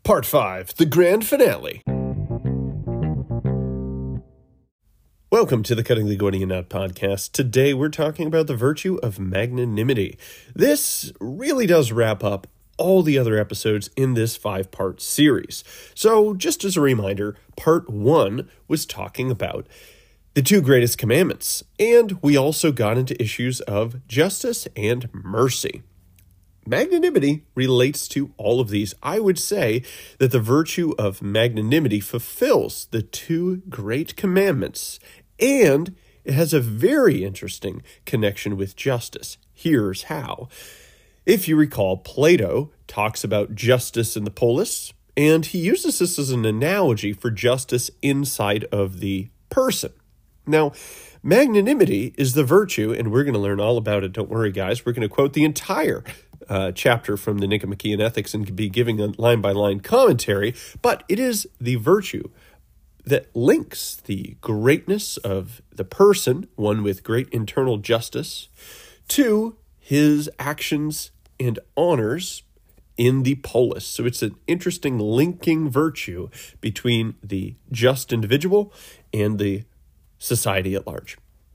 Part 5, the grand finale. Welcome to the Cutting the Gordian Knot podcast. Today we're talking about the virtue of magnanimity. This really does wrap up all the other episodes in this 5-part series. So just as a reminder, part 1 was talking about the 2 greatest commandments, and we also got into issues of justice and mercy. Magnanimity relates to all of these. I would say that the virtue of magnanimity fulfills the 2 great commandments, and it has a very interesting connection with justice. Here's how. If you recall, Plato talks about justice in the polis, and he uses this as an analogy for justice inside of the person. Now, magnanimity is the virtue, and we're going to learn all about it. Don't worry, guys. We're going to quote the entire chapter from the Nicomachean Ethics and be giving a line-by-line commentary, but it is the virtue that links the greatness of the person, one with great internal justice, to his actions and honors in the polis. So it's an interesting linking virtue between the just individual and the society at large.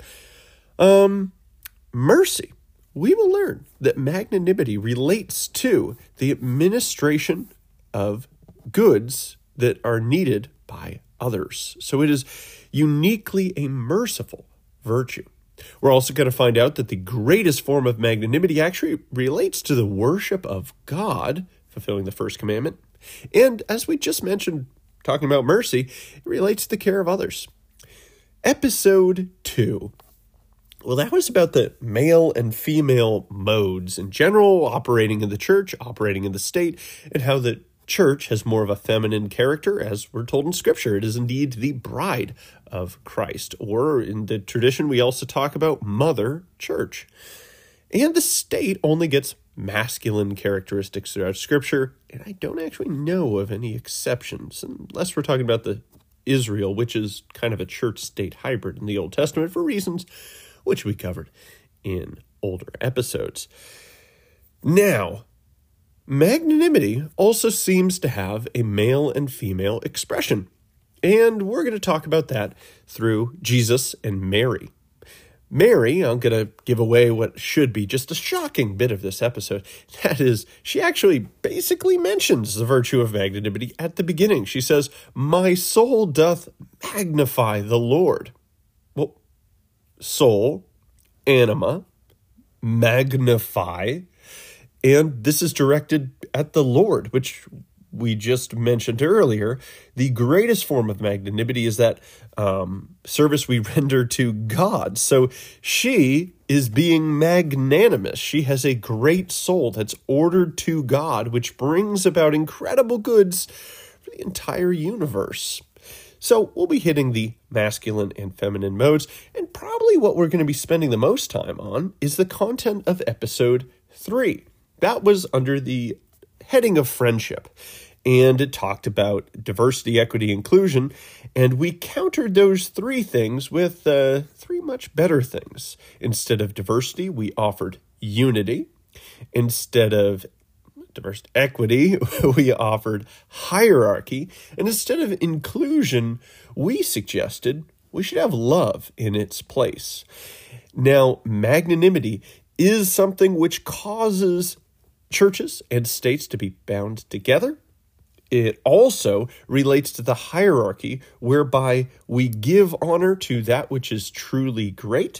Mercy. We will learn that magnanimity relates to the administration of goods that are needed by others. So it is uniquely a merciful virtue. We're also going to find out that the greatest form of magnanimity actually relates to the worship of God, fulfilling the first commandment. And as we just mentioned, talking about mercy, it relates to the care of others. Episode 2. Well, that was about the male and female modes in general, operating in the church, operating in the state, and how the church has more of a feminine character, as we're told in Scripture. It is indeed the bride of Christ. Or in the tradition, we also talk about Mother Church. And the state only gets masculine characteristics throughout Scripture, and I don't actually know of any exceptions, unless we're talking about the Israel, which is kind of a church-state hybrid in the Old Testament for reasons which we covered in older episodes. Now, magnanimity also seems to have a male and female expression, and we're going to talk about that through Jesus and Mary. Mary, I'm going to give away what should be just a shocking bit of this episode. That is, she actually basically mentions the virtue of magnanimity at the beginning. She says, "My soul doth magnify the Lord." Well, soul, anima, magnify, and this is directed at the Lord, which we just mentioned earlier. The greatest form of magnanimity is that service we render to God. So she is being magnanimous. She has a great soul that's ordered to God, which brings about incredible goods for the entire universe. So we'll be hitting the masculine and feminine modes, and probably what we're going to be spending the most time on is the content of episode 3. That was under the heading of friendship, and it talked about diversity, equity, inclusion, and we countered those 3 things with 3 much better things. Instead of diversity, we offered unity. Instead of equity, we offered hierarchy. And instead of inclusion, we suggested we should have love in its place. Now, magnanimity is something which causes churches and states to be bound together. It also relates to the hierarchy, whereby we give honor to that which is truly great.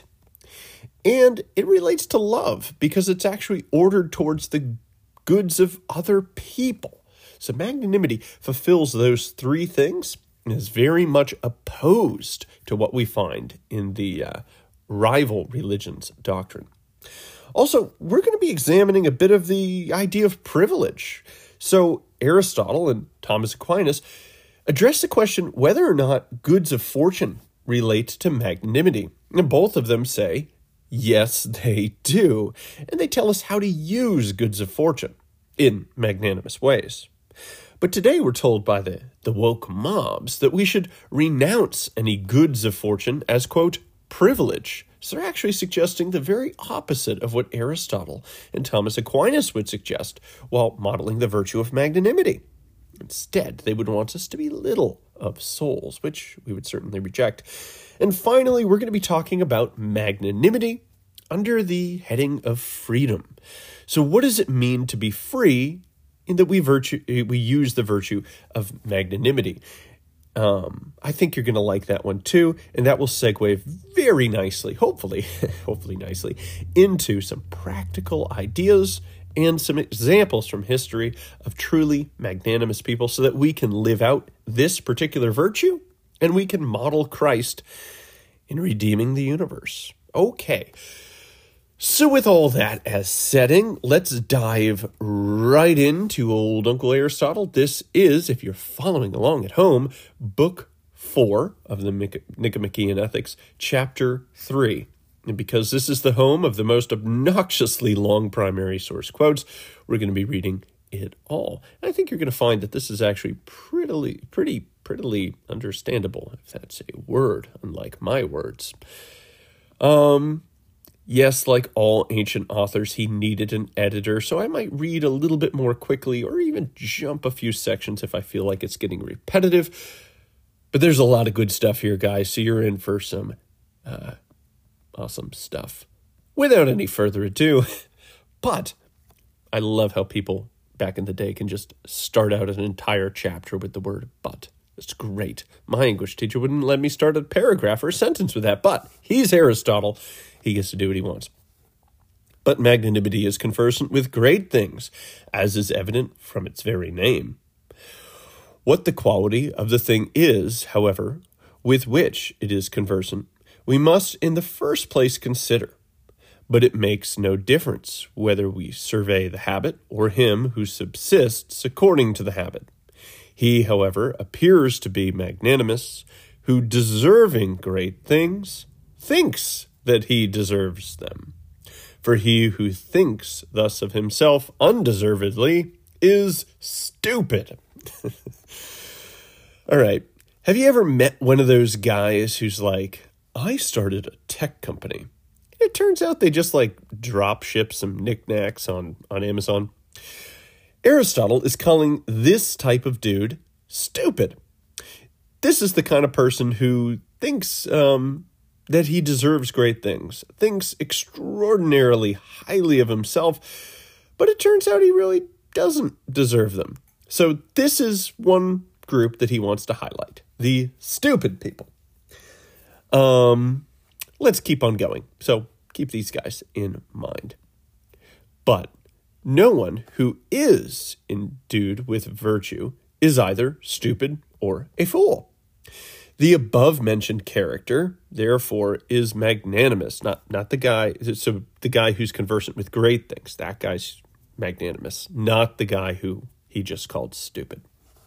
And it relates to love, because it's actually ordered towards the goods of other people. So magnanimity fulfills those 3 things and is very much opposed to what we find in the rival religions doctrine. Also, we're going to be examining a bit of the idea of privilege. So Aristotle and Thomas Aquinas address the question whether or not goods of fortune relate to magnanimity. And both of them say, yes, they do. And they tell us how to use goods of fortune in magnanimous ways. But today we're told by the woke mobs that we should renounce any goods of fortune as, quote, privilege. So they're actually suggesting the very opposite of what Aristotle and Thomas Aquinas would suggest while modeling the virtue of magnanimity. Instead, they would want us to be little of souls, which we would certainly reject. And finally, we're going to be talking about magnanimity under the heading of freedom. So what does it mean to be free in that we use the virtue of magnanimity? I think you're going to like that one too, and that will segue very nicely, hopefully nicely, into some practical ideas and some examples from history of truly magnanimous people so that we can live out this particular virtue and we can model Christ in redeeming the universe. Okay, so with all that as setting, let's dive right into old Uncle Aristotle. This is, if you're following along at home, Book 4 of the Nicomachean Ethics, Chapter 3. And because this is the home of the most obnoxiously long primary source quotes, we're going to be reading it all. And I think you're going to find that this is actually prettily understandable, if that's a word, unlike my words. Yes, like all ancient authors, he needed an editor, so I might read a little bit more quickly or even jump a few sections if I feel like it's getting repetitive. But there's a lot of good stuff here, guys, so you're in for some awesome stuff. Without any further ado, but I love how people back in the day can just start out an entire chapter with the word but. It's great. My English teacher wouldn't let me start a paragraph or a sentence with that, but he's Aristotle. He gets to do what he wants. But magnanimity is conversant with great things, as is evident from its very name. What the quality of the thing is, however, with which it is conversant, we must in the first place consider. But it makes no difference whether we survey the habit or him who subsists according to the habit. He, however, appears to be magnanimous, who, deserving great things, thinks that he deserves them. For he who thinks thus of himself undeservedly is stupid. All right. Have you ever met one of those guys who's like, I started a tech company. It turns out they just drop ship some knickknacks on Amazon. Aristotle is calling this type of dude stupid. This is the kind of person who thinks that he deserves great things, thinks extraordinarily highly of himself, but it turns out he really doesn't deserve them. So this is one group that he wants to highlight, the stupid people. Let's keep on going. So keep these guys in mind. But no one who is endued with virtue is either stupid or a fool. The above-mentioned character, therefore, is magnanimous, not the guy. So the guy who's conversant with great things, that guy's magnanimous, not the guy who he just called stupid.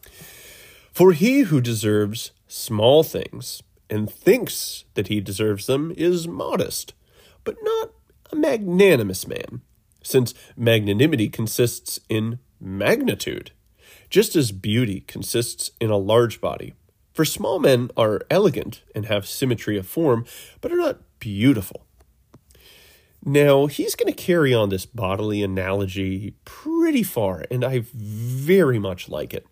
For he who deserves small things and thinks that he deserves them is modest, but not a magnanimous man, since magnanimity consists in magnitude, just as beauty consists in a large body. For small men are elegant and have symmetry of form, but are not beautiful. Now, he's going to carry on this bodily analogy pretty far, and I very much like it.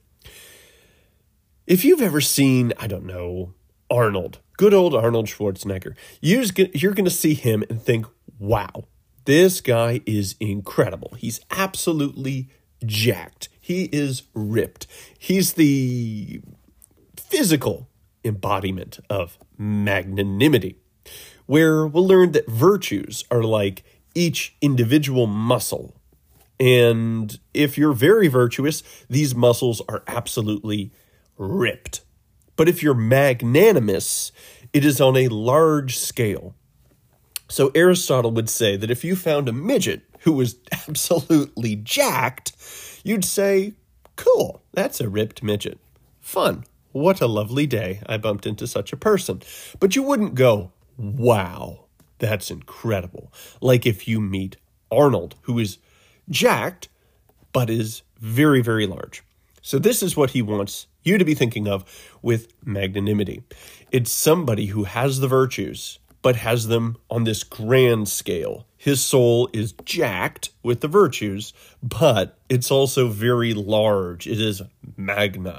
If you've ever seen, Arnold, good old Arnold Schwarzenegger, you're going to see him and think, wow, this guy is incredible. He's absolutely jacked. He is ripped. He's the physical embodiment of magnanimity, where we'll learn that virtues are like each individual muscle. And if you're very virtuous, these muscles are absolutely ripped. But if you're magnanimous, it is on a large scale. So Aristotle would say that if you found a midget who was absolutely jacked, you'd say, cool, that's a ripped midget. Fun. What a lovely day. I bumped into such a person. But you wouldn't go, wow, that's incredible. Like if you meet Arnold, who is jacked, but is very, very large. So this is what he wants you to be thinking of with magnanimity. It's somebody who has the virtues, but has them on this grand scale. His soul is jacked with the virtues, but it's also very large. It is magna.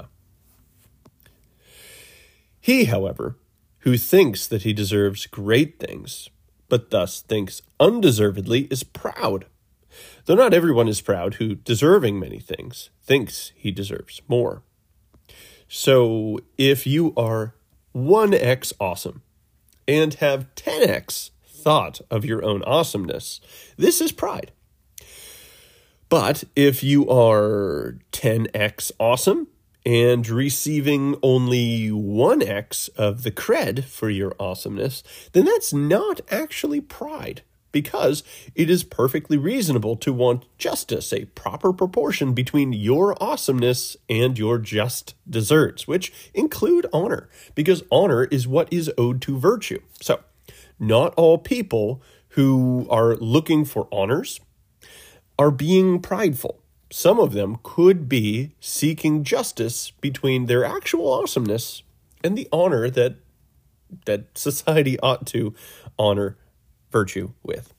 He, however, who thinks that he deserves great things, but thus thinks undeservedly, is proud. Though not everyone is proud who, deserving many things, thinks he deserves more. So if you are 1x awesome and have 10x thought of your own awesomeness, this is pride. But if you are 10x awesome and receiving only 1x of the cred for your awesomeness, then that's not actually pride, because it is perfectly reasonable to want justice, a proper proportion between your awesomeness and your just deserts, which include honor, because honor is what is owed to virtue. So, not all people who are looking for honors are being prideful. Some of them could be seeking justice between their actual awesomeness and the honor that society ought to honor virtue with.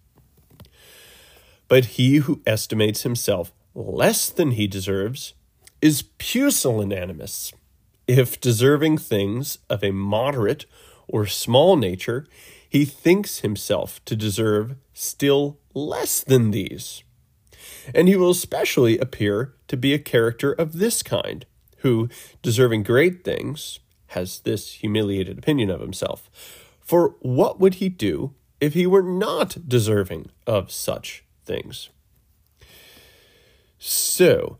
But he who estimates himself less than he deserves is pusillanimous. If deserving things of a moderate or small nature, he thinks himself to deserve still less than these. And he will especially appear to be a character of this kind, who, deserving great things, has this humiliated opinion of himself. For what would he do if he were not deserving of such things? So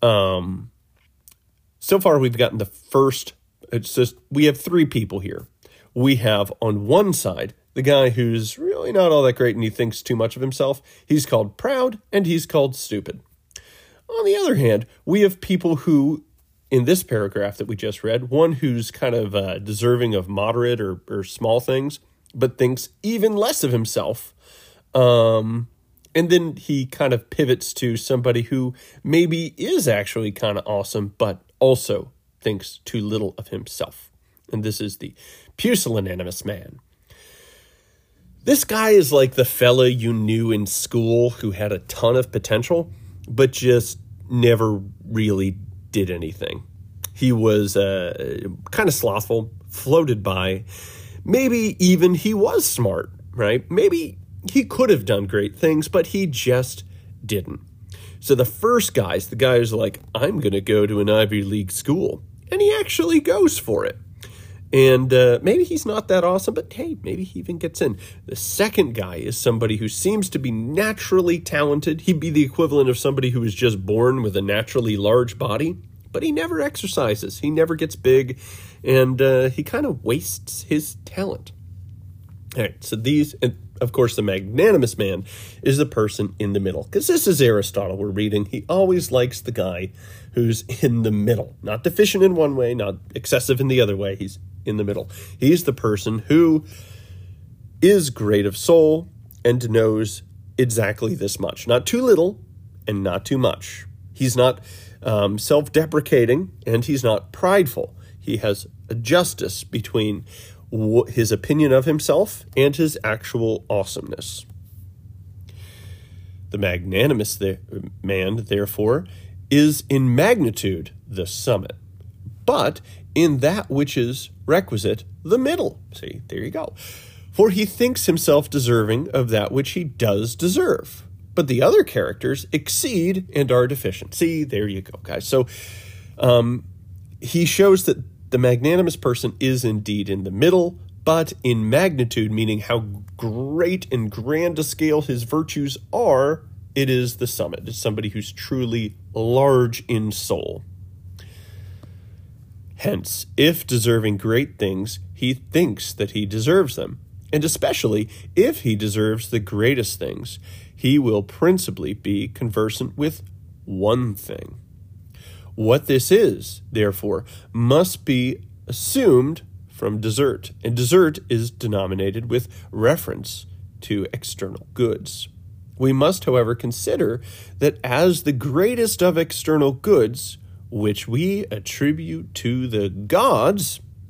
far we've gotten the first, we have three people here. We have on one side the guy who's really not all that great and he thinks too much of himself. He's called proud and he's called stupid. On the other hand, we have people who, in this paragraph that we just read, one who's kind of deserving of moderate or small things, but thinks even less of himself. And then he kind of pivots to somebody who maybe is actually kind of awesome, but also thinks too little of himself. And this is the pusillanimous man. This guy is like the fella you knew in school who had a ton of potential, but just never really did anything. He was kind of slothful, floated by. Maybe even he was smart, right? Maybe he could have done great things, but he just didn't. So the first guy's the guy who's like, I'm going to go to an Ivy League school. And he actually goes for it. And maybe he's not that awesome, but hey, maybe he even gets in. The second guy is somebody who seems to be naturally talented. He'd be the equivalent of somebody who was just born with a naturally large body, but he never exercises. He never gets big, and he kind of wastes his talent. All right, so these, and of course, the magnanimous man is the person in the middle. Because this is Aristotle we're reading. He always likes the guy who's in the middle. Not deficient in one way, not excessive in the other way. He's in the middle. He's the person who is great of soul and knows exactly this much. Not too little and not too much. He's not self-deprecating and he's not prideful. He has a justice between his opinion of himself and his actual awesomeness. The magnanimous man, therefore, is in magnitude the summit, but in that which is requisite, the middle. See, there you go. For he thinks himself deserving of that which he does deserve, but the other characters exceed and are deficient. See, there you go, guys. So he shows that the magnanimous person is indeed in the middle, but in magnitude, meaning how great and grand a scale his virtues are, it is the summit. It's somebody who's truly large in soul. Hence, if deserving great things, he thinks that he deserves them. And especially if he deserves the greatest things, he will principally be conversant with one thing. What this is, therefore, must be assumed from desert, and desert is denominated with reference to external goods. We must, however, consider that as the greatest of external goods, which we attribute to the gods,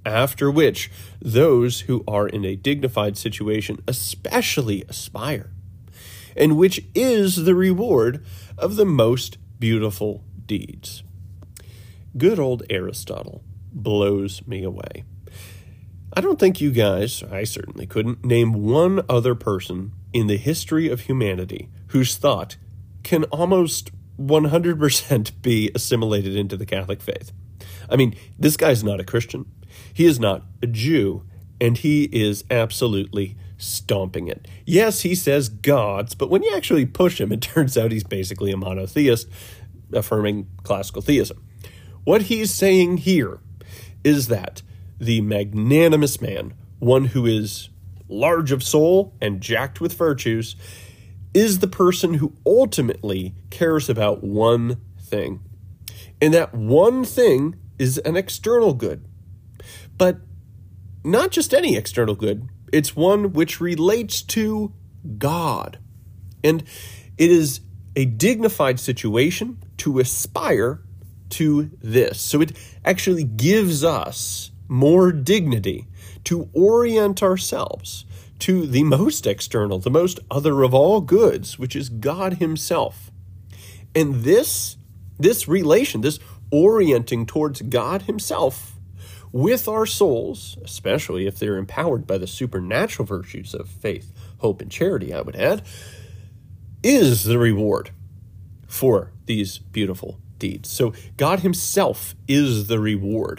after which those who are in a dignified situation especially aspire, and which is the reward of the most beautiful deeds. Good old Aristotle blows me away. I don't think you guys, I certainly couldn't, name one other person in the history of humanity whose thought can almost 100% be assimilated into the Catholic faith. I mean, this guy's not a Christian. He is not a Jew, and he is absolutely stomping it. Yes, he says gods, but when you actually push him, it turns out he's basically a monotheist, affirming classical theism. What he's saying here is that the magnanimous man, one who is large of soul and jacked with virtues, is the person who ultimately cares about one thing. And that one thing is an external good. But not just any external good. It's one which relates to God. And it is a dignified situation to aspire to this. So it actually gives us more dignity to orient ourselves to the most external, the most other of all goods, which is God himself. And this relation, this orienting towards God himself with our souls, especially if they're empowered by the supernatural virtues of faith, hope, and charity, I would add, is the reward for these beautiful deeds. So God himself is the reward.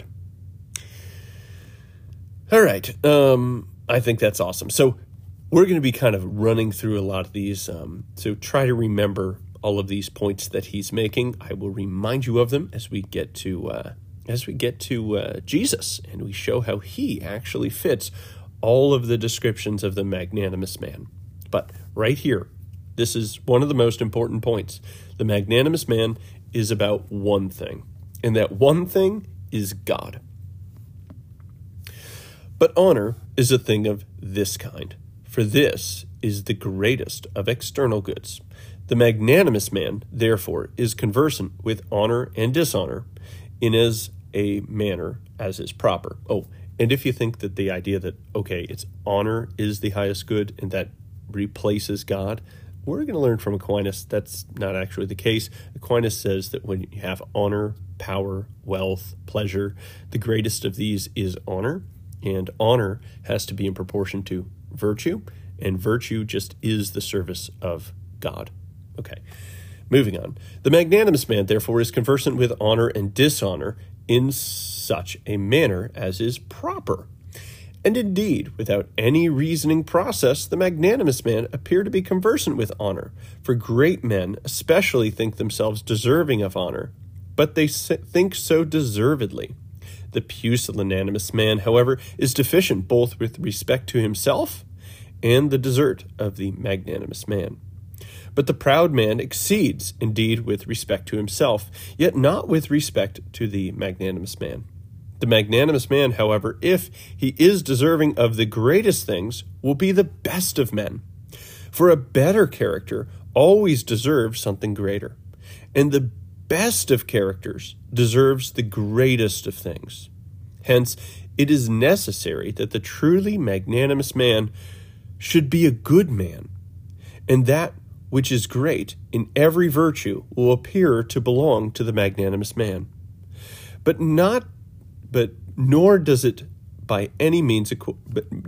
All right. I think that's awesome. So we're going to be kind of running through a lot of these. So try to remember all of these points that he's making. I will remind you of them as we get to Jesus, and we show how he actually fits all of the descriptions of the magnanimous man. But right here, this is one of the most important points. The magnanimous man is about one thing, and that one thing is God. But honor is a thing of this kind, for this is the greatest of external goods. The magnanimous man, therefore, is conversant with honor and dishonor in as a manner as is proper. Oh, and if you think that the idea that, okay, it's honor is the highest good and that replaces God, we're going to learn from Aquinas that's not actually the case. Aquinas says that when you have honor, power, wealth, pleasure, the greatest of these is honor. And honor has to be in proportion to virtue, and virtue just is the service of God. Okay, moving on. The magnanimous man, therefore, is conversant with honor and dishonor in such a manner as is proper. And indeed, without any reasoning process, the magnanimous man appear to be conversant with honor. For great men especially think themselves deserving of honor, but they think so deservedly. The pusillanimous man, however, is deficient both with respect to himself and the desert of the magnanimous man. But the proud man exceeds, indeed, with respect to himself, yet not with respect to the magnanimous man. The magnanimous man, however, if he is deserving of the greatest things, will be the best of men. For a better character always deserves something greater, and the best of characters deserves the greatest of things. Hence, it is necessary that the truly magnanimous man should be a good man, and that which is great in every virtue will appear to belong to the magnanimous man. Nor does it by any means accord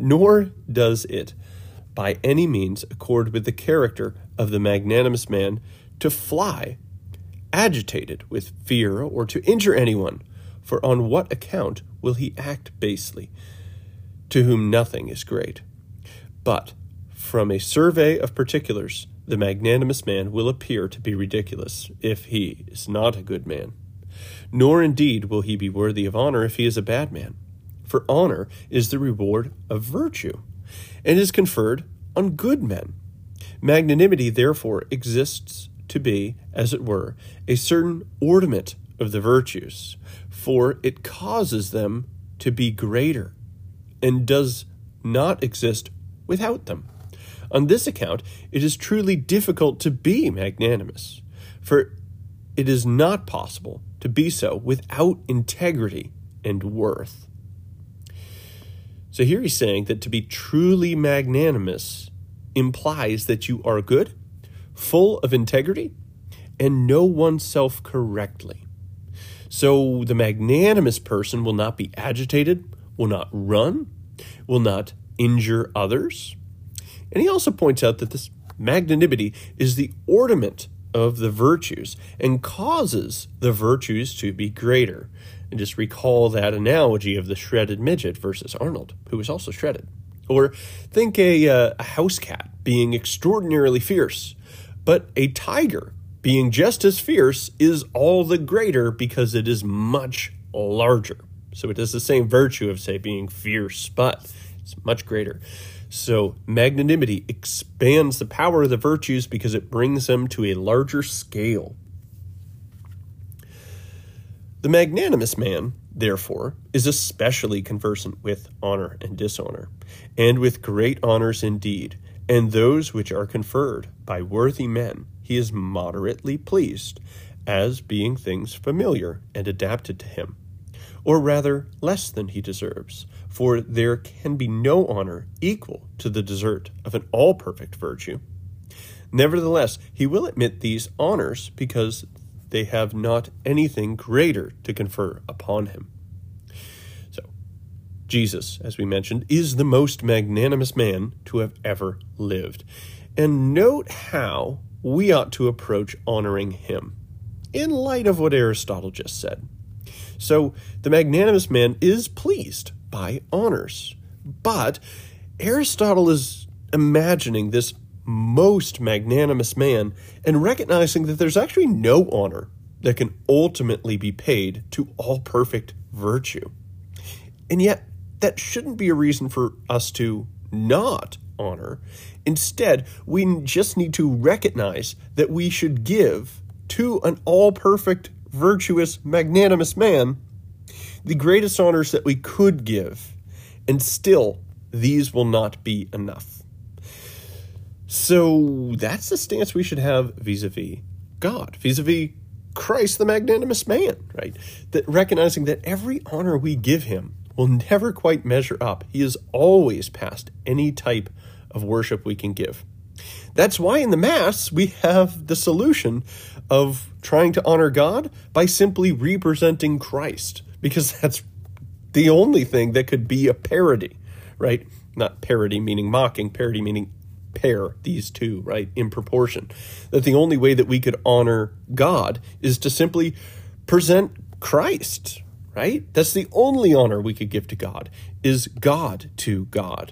with the character of the magnanimous man to fly, agitated with fear, or to injure anyone. For on what account will he act basely, to whom nothing is great? But from a survey of particulars, the magnanimous man will appear to be ridiculous if he is not a good man. Nor indeed will he be worthy of honor if he is a bad man. For honor is the reward of virtue, and is conferred on good men. Magnanimity, therefore, exists to be, as it were, a certain ornament of the virtues, for it causes them to be greater, and does not exist without them. On this account, it is truly difficult to be magnanimous, for it is not possible to be so without integrity and worth. So here he's saying that to be truly magnanimous implies that you are good, full of integrity, and know oneself correctly. So the magnanimous person will not be agitated, will not run, will not injure others. And he also points out that this magnanimity is the ornament of the virtues and causes the virtues to be greater. And just recall that analogy of the shredded midget versus Arnold, who was also shredded. Or think a house cat being extraordinarily fierce, but a tiger being just as fierce is all the greater because it is much larger. So it has the same virtue of, say, being fierce, but it's much greater. So magnanimity expands the power of the virtues because it brings them to a larger scale. The magnanimous man, therefore, is especially conversant with honor and dishonor, and with great honors indeed, and those which are conferred by worthy men he is moderately pleased, as being things familiar and adapted to him, or rather less than he deserves, for there can be no honor equal to the desert of an all-perfect virtue. Nevertheless, he will admit these honors because they have not anything greater to confer upon him. So, Jesus, as we mentioned, is the most magnanimous man to have ever lived. And note how we ought to approach honoring him in light of what Aristotle just said. So, the magnanimous man is pleased by honors, but Aristotle is imagining this most magnanimous man and recognizing that there's actually no honor that can ultimately be paid to all perfect virtue. And yet, that shouldn't be a reason for us to not honor. Instead, we just need to recognize that we should give to an all-perfect, virtuous, magnanimous man the greatest honors that we could give, and still, these will not be enough. So that's the stance we should have vis-a-vis God, vis-a-vis Christ, the magnanimous man, right? That recognizing that every honor we give him will never quite measure up. He is always past any type of worship we can give. That's why in the Mass we have the solution of trying to honor God by simply representing Christ, because that's the only thing that could be a parody, right? Not parody meaning mocking, parody meaning pair, these two, right, in proportion. That the only way that we could honor God is to simply present Christ, right? That's the only honor we could give to God, is God to God.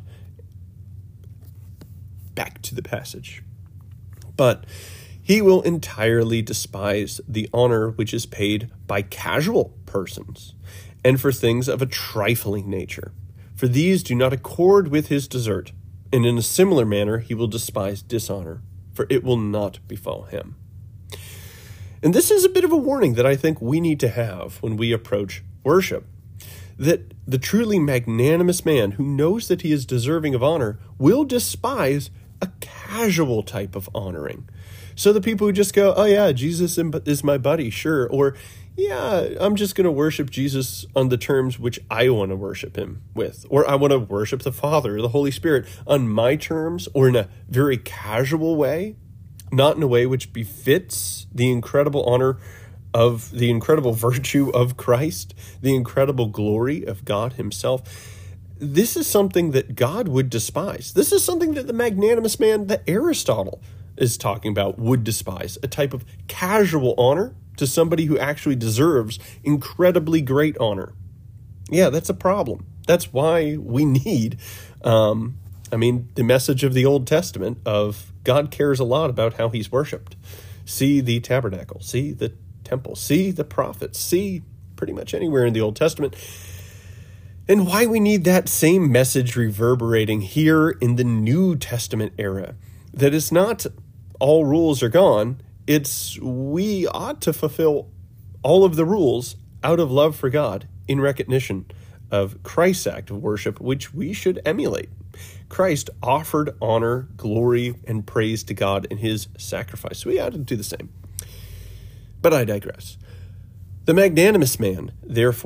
Back to the passage. But he will entirely despise the honor which is paid by casual persons, and for things of a trifling nature, for these do not accord with his desert, and in a similar manner he will despise dishonor, for it will not befall him. And this is a bit of a warning that I think we need to have when we approach worship, that the truly magnanimous man who knows that he is deserving of honor will despise a casual type of honoring. So the people who just go, oh yeah, Jesus is my buddy, sure. Or, yeah, I'm just going to worship Jesus on the terms which I want to worship him with. Or I want to worship the Father or the Holy Spirit on my terms, or in a very casual way, not in a way which befits the incredible honor of the incredible virtue of Christ, the incredible glory of God himself. This is something that God would despise. This is something that the magnanimous man that Aristotle is talking about would despise, a type of casual honor to somebody who actually deserves incredibly great honor. Yeah, that's a problem. That's why we need, the message of the Old Testament of God cares a lot about how he's worshipped. See the tabernacle, see the temple, see the prophets, see pretty much anywhere in the Old Testament. And why we need that same message reverberating here in the New Testament era. That it's not all rules are gone. It's we ought to fulfill all of the rules out of love for God in recognition of Christ's act of worship, which we should emulate. Christ offered honor, glory, and praise to God in his sacrifice. So we ought to do the same. But I digress. The magnanimous man, therefore,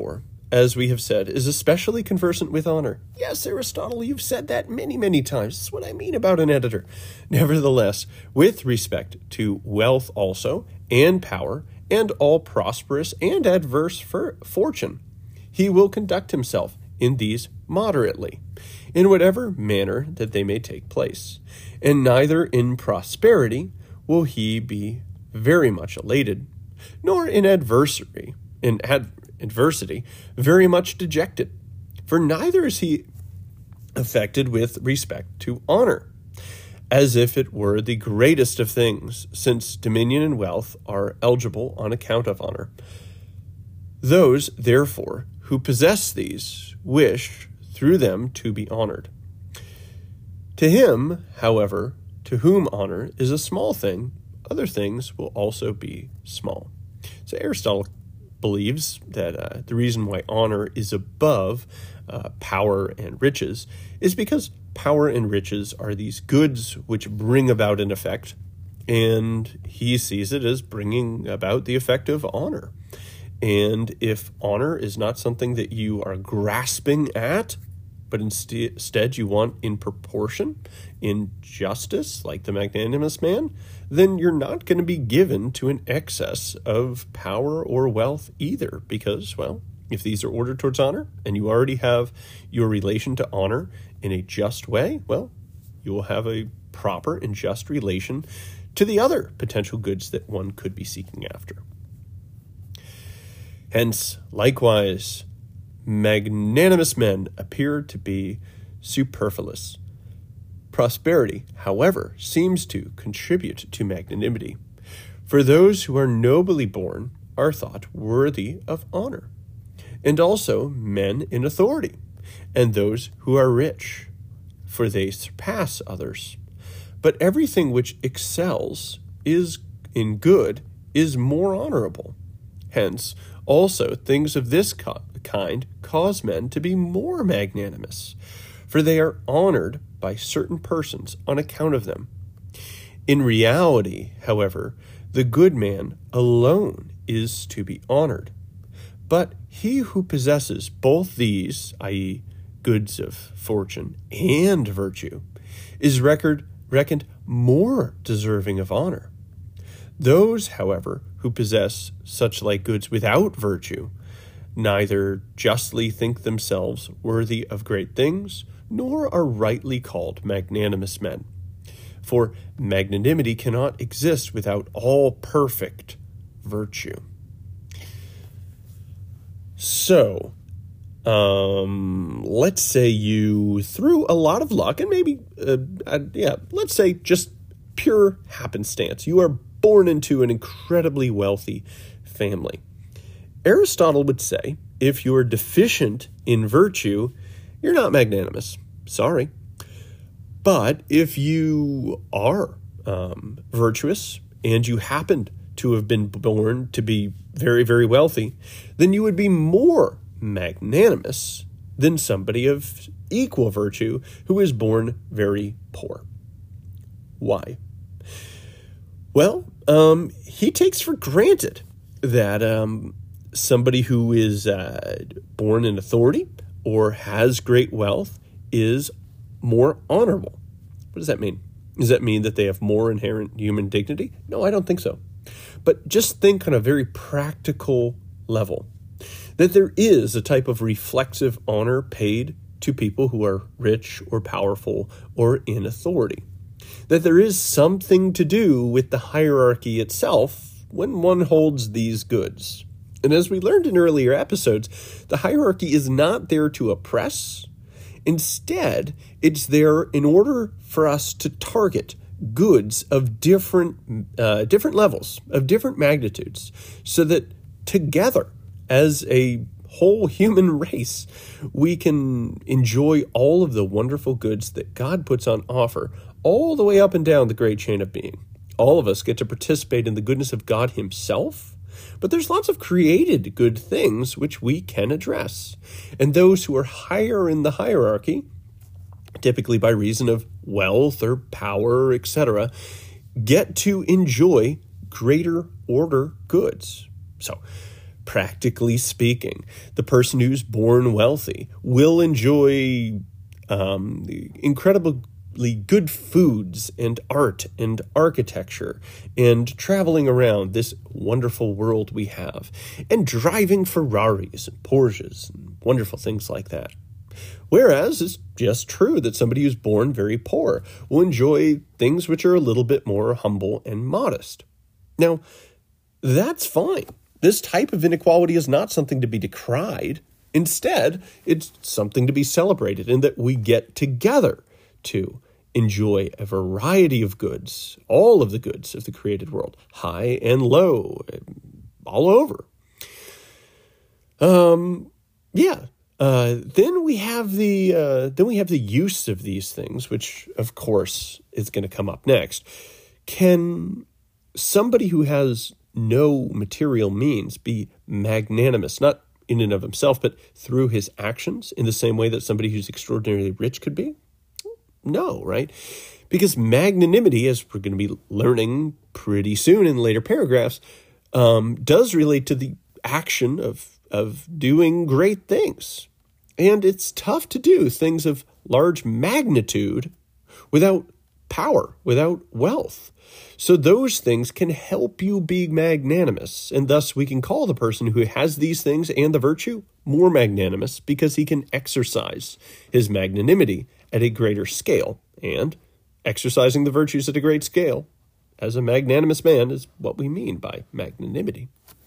as we have said, is especially conversant with honor. Yes, Aristotle, you've said that many, many times. This is what I mean about an editor. Nevertheless, with respect to wealth also, and power, and all prosperous and adverse fortune, he will conduct himself in these moderately, in whatever manner that they may take place. And neither in prosperity will he be very much elated, nor in adversity very much dejected. For neither is he affected with respect to honor, as if it were the greatest of things, since dominion and wealth are eligible on account of honor. Those, therefore, who possess these wish through them to be honored. To him, however, to whom honor is a small thing, other things will also be small. So Aristotle believes that the reason why honor is above power and riches is because power and riches are these goods which bring about an effect, and he sees it as bringing about the effect of honor. And if honor is not something that you are grasping at, but instead you want in proportion, in justice, like the magnanimous man, then you're not going to be given to an excess of power or wealth either, because, well, if these are ordered towards honor, and you already have your relation to honor in a just way, well, you will have a proper and just relation to the other potential goods that one could be seeking after. Hence, likewise, magnanimous men appear to be superfluous. Prosperity, however, seems to contribute to magnanimity, for those who are nobly born are thought worthy of honor, and also men in authority, and those who are rich, for they surpass others. But everything which excels is in good is more honorable. Hence, also, things of this kind cause men to be more magnanimous, for they are honored by certain persons on account of them. In reality, however, the good man alone is to be honored. But he who possesses both these, i.e., goods of fortune and virtue, is reckoned more deserving of honor. Those, however, who possess such like goods without virtue, neither justly think themselves worthy of great things, nor are rightly called magnanimous men. For magnanimity cannot exist without all perfect virtue. So, let's say you, through a lot of luck, and maybe, let's say just pure happenstance, you are born into an incredibly wealthy family. Aristotle would say, if you're deficient in virtue, you're not magnanimous. Sorry. But if you are virtuous and you happened to have been born to be very, very wealthy, then you would be more magnanimous than somebody of equal virtue who is born very poor. Why? Well, he takes for granted that somebody who is born in authority or has great wealth is more honorable. What does that mean? Does that mean that they have more inherent human dignity? No, I don't think so. But just think on a very practical level that there is a type of reflexive honor paid to people who are rich or powerful or in authority. That there is something to do with the hierarchy itself when one holds these goods. And as we learned in earlier episodes, the hierarchy is not there to oppress. Instead, it's there in order for us to target goods of different levels, of different magnitudes, so that together, as a whole human race, we can enjoy all of the wonderful goods that God puts on offer, all the way up and down the great chain of being. All of us get to participate in the goodness of God himself, but there's lots of created good things which we can address. And those who are higher in the hierarchy, typically by reason of wealth or power, etc., get to enjoy greater order goods. So, Practically speaking, the person who's born wealthy will enjoy incredibly good foods and art and architecture and traveling around this wonderful world we have and driving Ferraris and Porsches and wonderful things like that. Whereas it's just true that somebody who's born very poor will enjoy things which are a little bit more humble and modest. Now, that's fine. This type of inequality is not something to be decried. Instead, it's something to be celebrated in that we get together to enjoy a variety of goods, all of the goods of the created world, high and low, all over. Then we have the use of these things, which of course is going to come up next. Can somebody who has no material means be magnanimous, not in and of himself, but through his actions in the same way that somebody who's extraordinarily rich could be? No, right? Because magnanimity, as we're going to be learning pretty soon in later paragraphs, does relate to the action of doing great things. And it's tough to do things of large magnitude without power, without wealth. So those things can help you be magnanimous, and thus we can call the person who has these things and the virtue more magnanimous because he can exercise his magnanimity at a greater scale, and exercising the virtues at a great scale as a magnanimous man is what we mean by magnanimity.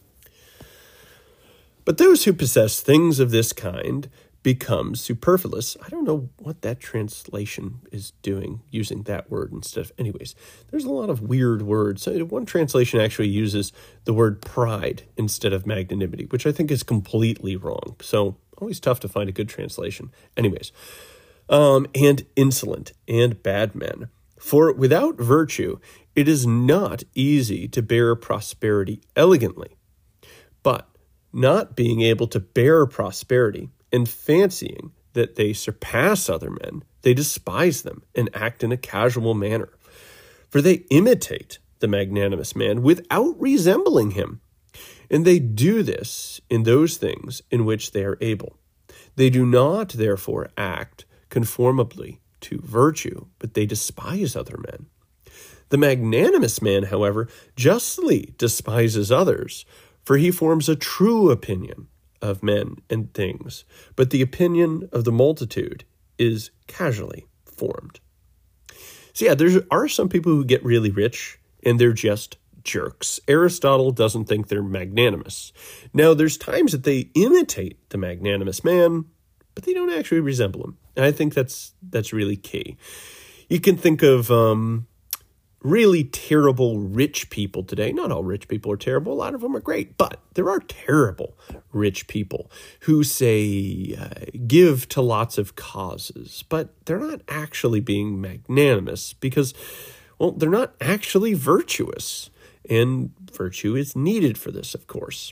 But those who possess things of this kind become superfluous. I don't know what that translation is doing, using that word instead of... Anyways, there's a lot of weird words. One translation actually uses the word pride instead of magnanimity, which I think is completely wrong. So always tough to find a good translation. Anyways, and insolent and bad men. For without virtue, it is not easy to bear prosperity elegantly. But not being able to bear prosperity and fancying that they surpass other men, they despise them and act in a casual manner. For they imitate the magnanimous man without resembling him. And they do this in those things in which they are able. They do not, therefore, act conformably to virtue, but they despise other men. The magnanimous man, however, justly despises others, for he forms a true opinion of men and things, but the opinion of the multitude is casually formed. So yeah, there are some people who get really rich and they're just jerks. Aristotle doesn't think they're magnanimous. Now, there's times that they imitate the magnanimous man, but they don't actually resemble him. And I think that's really key. You can think of really terrible rich people today. Not all rich people are terrible. A lot of them are great. But there are terrible rich people who say give to lots of causes, but they're not actually being magnanimous because, well, they're not actually virtuous. And virtue is needed for this, of course.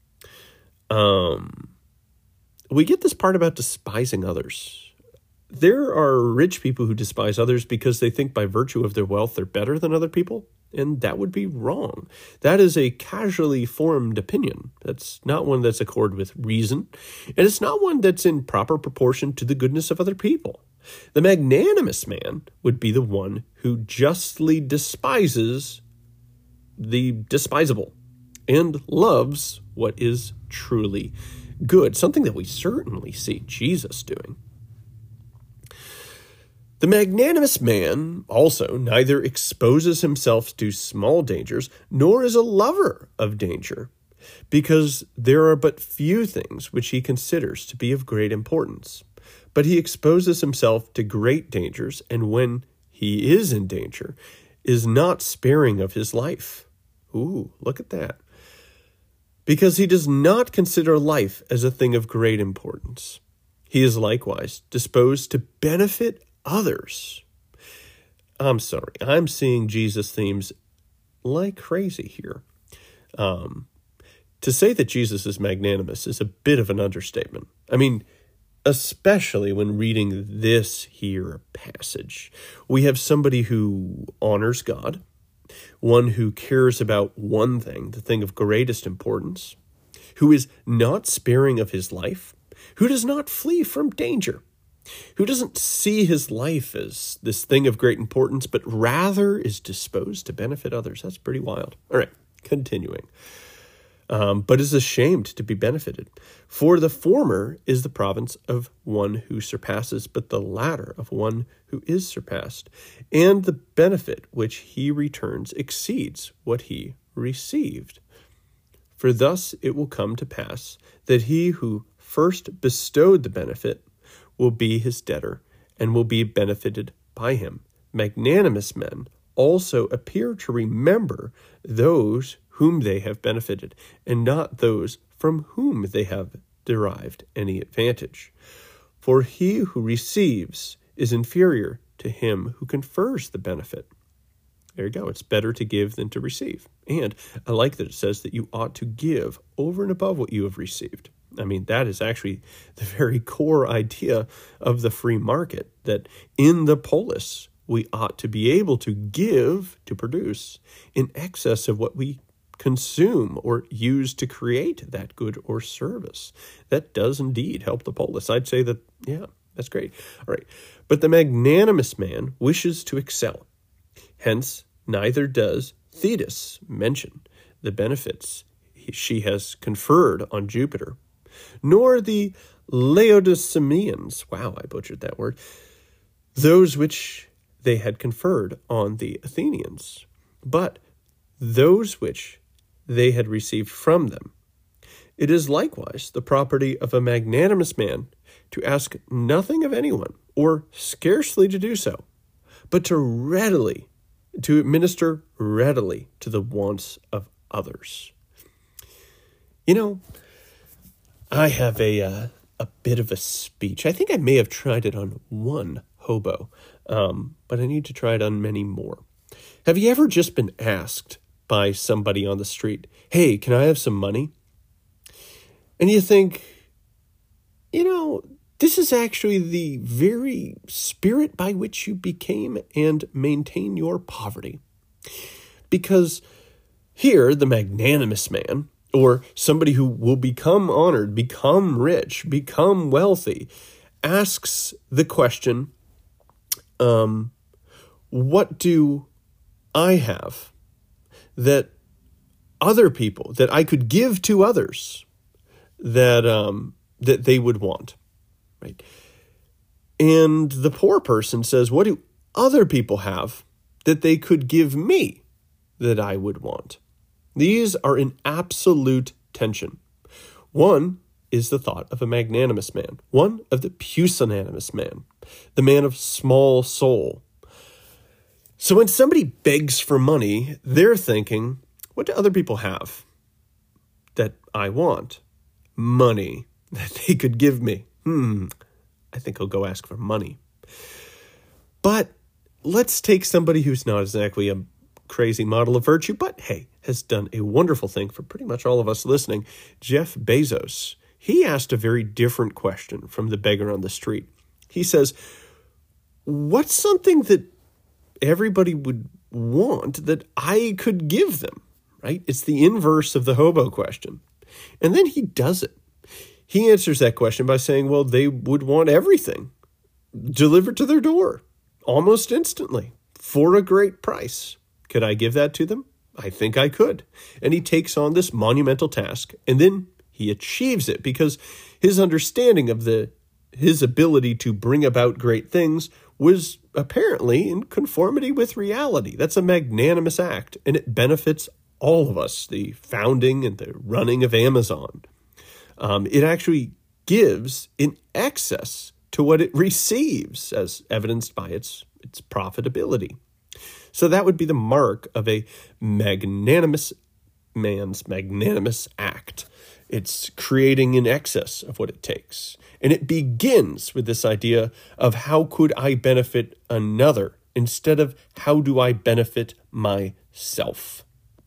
We get this part about despising others. There are rich people who despise others because they think by virtue of their wealth they're better than other people, and that would be wrong. That is a casually formed opinion. That's not one that's accord with reason, and it's not one that's in proper proportion to the goodness of other people. The magnanimous man would be the one who justly despises the despisable and loves what is truly good, something that we certainly see Jesus doing. The magnanimous man also neither exposes himself to small dangers, nor is a lover of danger, because there are but few things which he considers to be of great importance. But he exposes himself to great dangers, and when he is in danger, is not sparing of his life. Ooh, look at that. Because he does not consider life as a thing of great importance. He is likewise disposed to benefit others. I'm sorry, I'm seeing Jesus themes like crazy here. To say that Jesus is magnanimous is a bit of an understatement. I mean, especially when reading this here passage. We have somebody who honors God, one who cares about one thing, the thing of greatest importance, who is not sparing of his life, who does not flee from danger, who doesn't see his life as this thing of great importance, but rather is disposed to benefit others. That's pretty wild. All right, continuing. But is ashamed to be benefited. For the former is the province of one who surpasses, but the latter of one who is surpassed. And the benefit which he returns exceeds what he received. For thus it will come to pass that he who first bestowed the benefit will be his debtor and will be benefited by him. Magnanimous men also appear to remember those whom they have benefited, and not those from whom they have derived any advantage. For he who receives is inferior to him who confers the benefit. There you go. It's better to give than to receive. And I like that it says that you ought to give over and above what you have received. I mean, that is actually the very core idea of the free market, that in the polis, we ought to be able to give, to produce, in excess of what we consume or use to create that good or service. That does indeed help the polis. I'd say that, yeah, that's great. All right. But the magnanimous man wishes to excel. Hence, neither does Thetis mention the benefits she has conferred on Jupiter, nor the Laodiceans, wow, I butchered that word, those which they had conferred on the Athenians, but those which they had received from them. It is likewise the property of a magnanimous man to ask nothing of anyone, or scarcely to do so, but to administer readily to the wants of others. You know, I have a bit of a speech. I think I may have tried it on one hobo, but I need to try it on many more. Have you ever just been asked by somebody on the street, hey, can I have some money? And you think, you know, this is actually the very spirit by which you became and maintain your poverty. Because here, the magnanimous man, or somebody who will become honored, become rich, become wealthy, asks the question, what do I have that other people, that I could give to others, that they would want, right? And the poor person says, what do other people have that they could give me that I would want? These are in absolute tension. One is the thought of a magnanimous man, one of the pusillanimous man, the man of small soul. So when somebody begs for money, they're thinking, what do other people have that I want? Money that they could give me. I think I'll go ask for money. But let's take somebody who's not exactly a crazy model of virtue, but hey, has done a wonderful thing for pretty much all of us listening. Jeff Bezos. He asked a very different question from the beggar on the street. He says, what's something that everybody would want that I could give them, right? It's the inverse of the hobo question. And then he does it. He answers that question by saying, well, they would want everything delivered to their door almost instantly for a great price. Could I give that to them? I think I could. And he takes on this monumental task, and then he achieves it because his understanding of his ability to bring about great things was apparently in conformity with reality. That's a magnanimous act, and it benefits all of us, the founding and the running of Amazon. It actually gives in excess to what it receives, as evidenced by its profitability. So that would be the mark of a magnanimous man's magnanimous act. It's creating in excess of what it takes. And it begins with this idea of how could I benefit another instead of how do I benefit myself.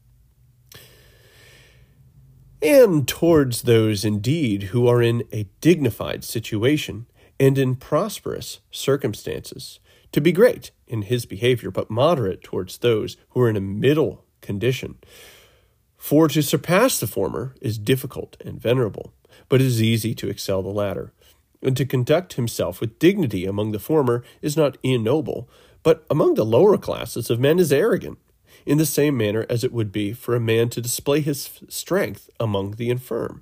And towards those indeed who are in a dignified situation and in prosperous circumstances, to be great in his behavior, but moderate towards those who are in a middle condition. For to surpass the former is difficult and venerable, but it is easy to excel the latter. And to conduct himself with dignity among the former is not ignoble, but among the lower classes of men is arrogant, in the same manner as it would be for a man to display his strength among the infirm.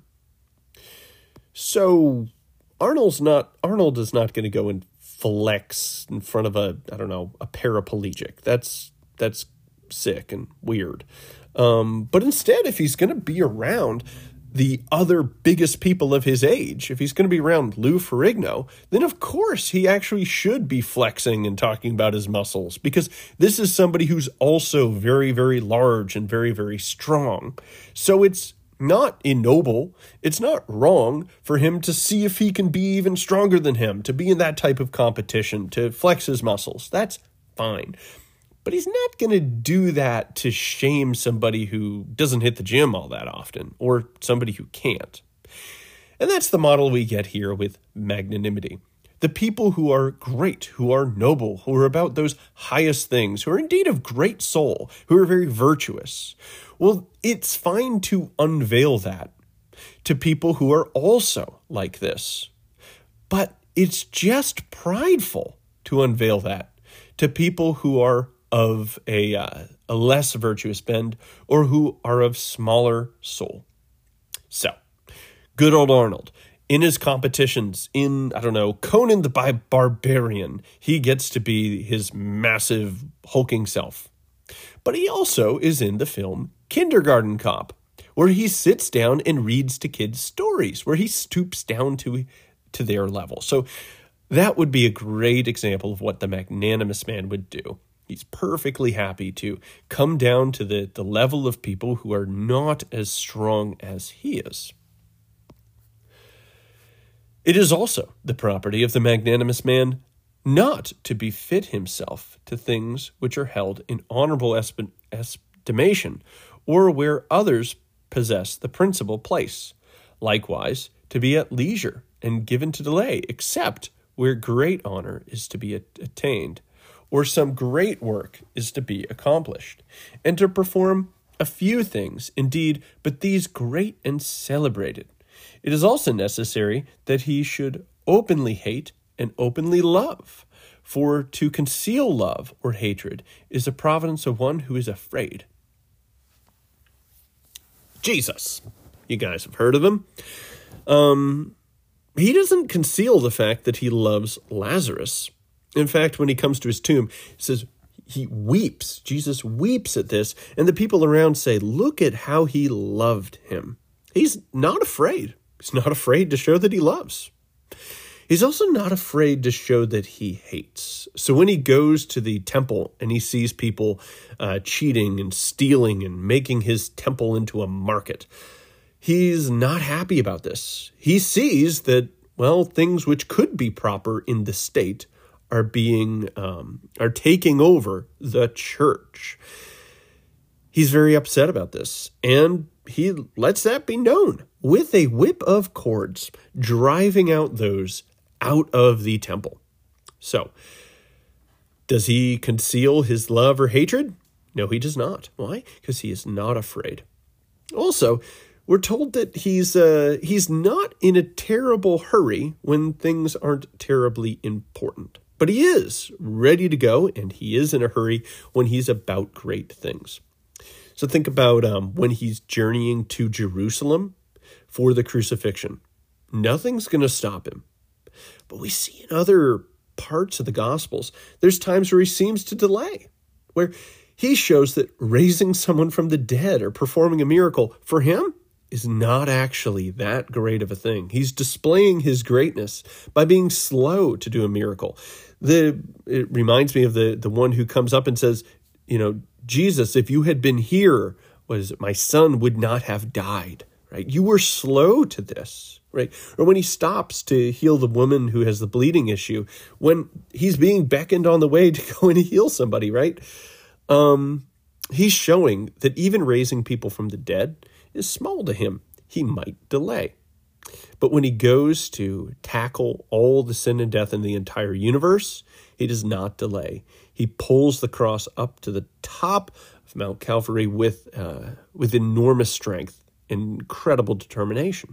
So Arnold is not going to go and flex in front of a paraplegic. That's sick and weird. But instead, if he's going to be around the other biggest people of his age, if he's going to be around Lou Ferrigno, then of course he actually should be flexing and talking about his muscles, because this is somebody who's also very, very large and very, very strong. So it's not ignoble, it's not wrong for him to see if he can be even stronger than him, to be in that type of competition, to flex his muscles. That's fine. But he's not going to do that to shame somebody who doesn't hit the gym all that often, or somebody who can't. And that's the model we get here with magnanimity. The people who are great, who are noble, who are about those highest things, who are indeed of great soul, who are very virtuous. Well, it's fine to unveil that to people who are also like this. But it's just prideful to unveil that to people who are of a less virtuous bend, or who are of smaller soul. So, good old Arnold, in his competitions, in, Conan the Barbarian, he gets to be his massive, hulking self. But he also is in the film Kindergarten Cop, where he sits down and reads to kids stories, where he stoops down to their level. So that would be a great example of what the magnanimous man would do. He's perfectly happy to come down to the level of people who are not as strong as he is. It is also the property of the magnanimous man not to befit himself to things which are held in honorable estimation, or where others possess the principal place. Likewise, to be at leisure and given to delay, except where great honor is to be attained, or some great work is to be accomplished, and to perform a few things, indeed, but these great and celebrated. It is also necessary that he should openly hate and openly love, for to conceal love or hatred is the providence of one who is afraid. Jesus. You guys have heard of him. He doesn't conceal the fact that he loves Lazarus. In fact, when he comes to his tomb, it says he weeps. Jesus weeps at this, and the people around say, look at how he loved him. He's not afraid. He's not afraid to show that he loves. He's also not afraid to show that he hates. So when he goes to the temple and he sees people cheating and stealing and making his temple into a market, he's not happy about this. He sees that, things which could be proper in the state are taking over the church. He's very upset about this, and he lets that be known with a whip of cords, driving out those out of the temple. So, does he conceal his love or hatred? No, he does not. Why? Because he is not afraid. Also, we're told that he's not in a terrible hurry when things aren't terribly important. But he is ready to go, and he is in a hurry when he's about great things. So think about when he's journeying to Jerusalem for the crucifixion. Nothing's going to stop him. But we see in other parts of the Gospels, there's times where he seems to delay, where he shows that raising someone from the dead or performing a miracle for him is not actually that great of a thing. He's displaying his greatness by being slow to do a miracle. It reminds me of the one who comes up and says, Jesus, if you had been here, my son would not have died, right? You were slow to this, right? Or when he stops to heal the woman who has the bleeding issue, when he's being beckoned on the way to go and heal somebody, right? He's showing that even raising people from the dead is small to him. He might delay. But when he goes to tackle all the sin and death in the entire universe, he does not delay. He pulls the cross up to the top of Mount Calvary with enormous strength, incredible determination.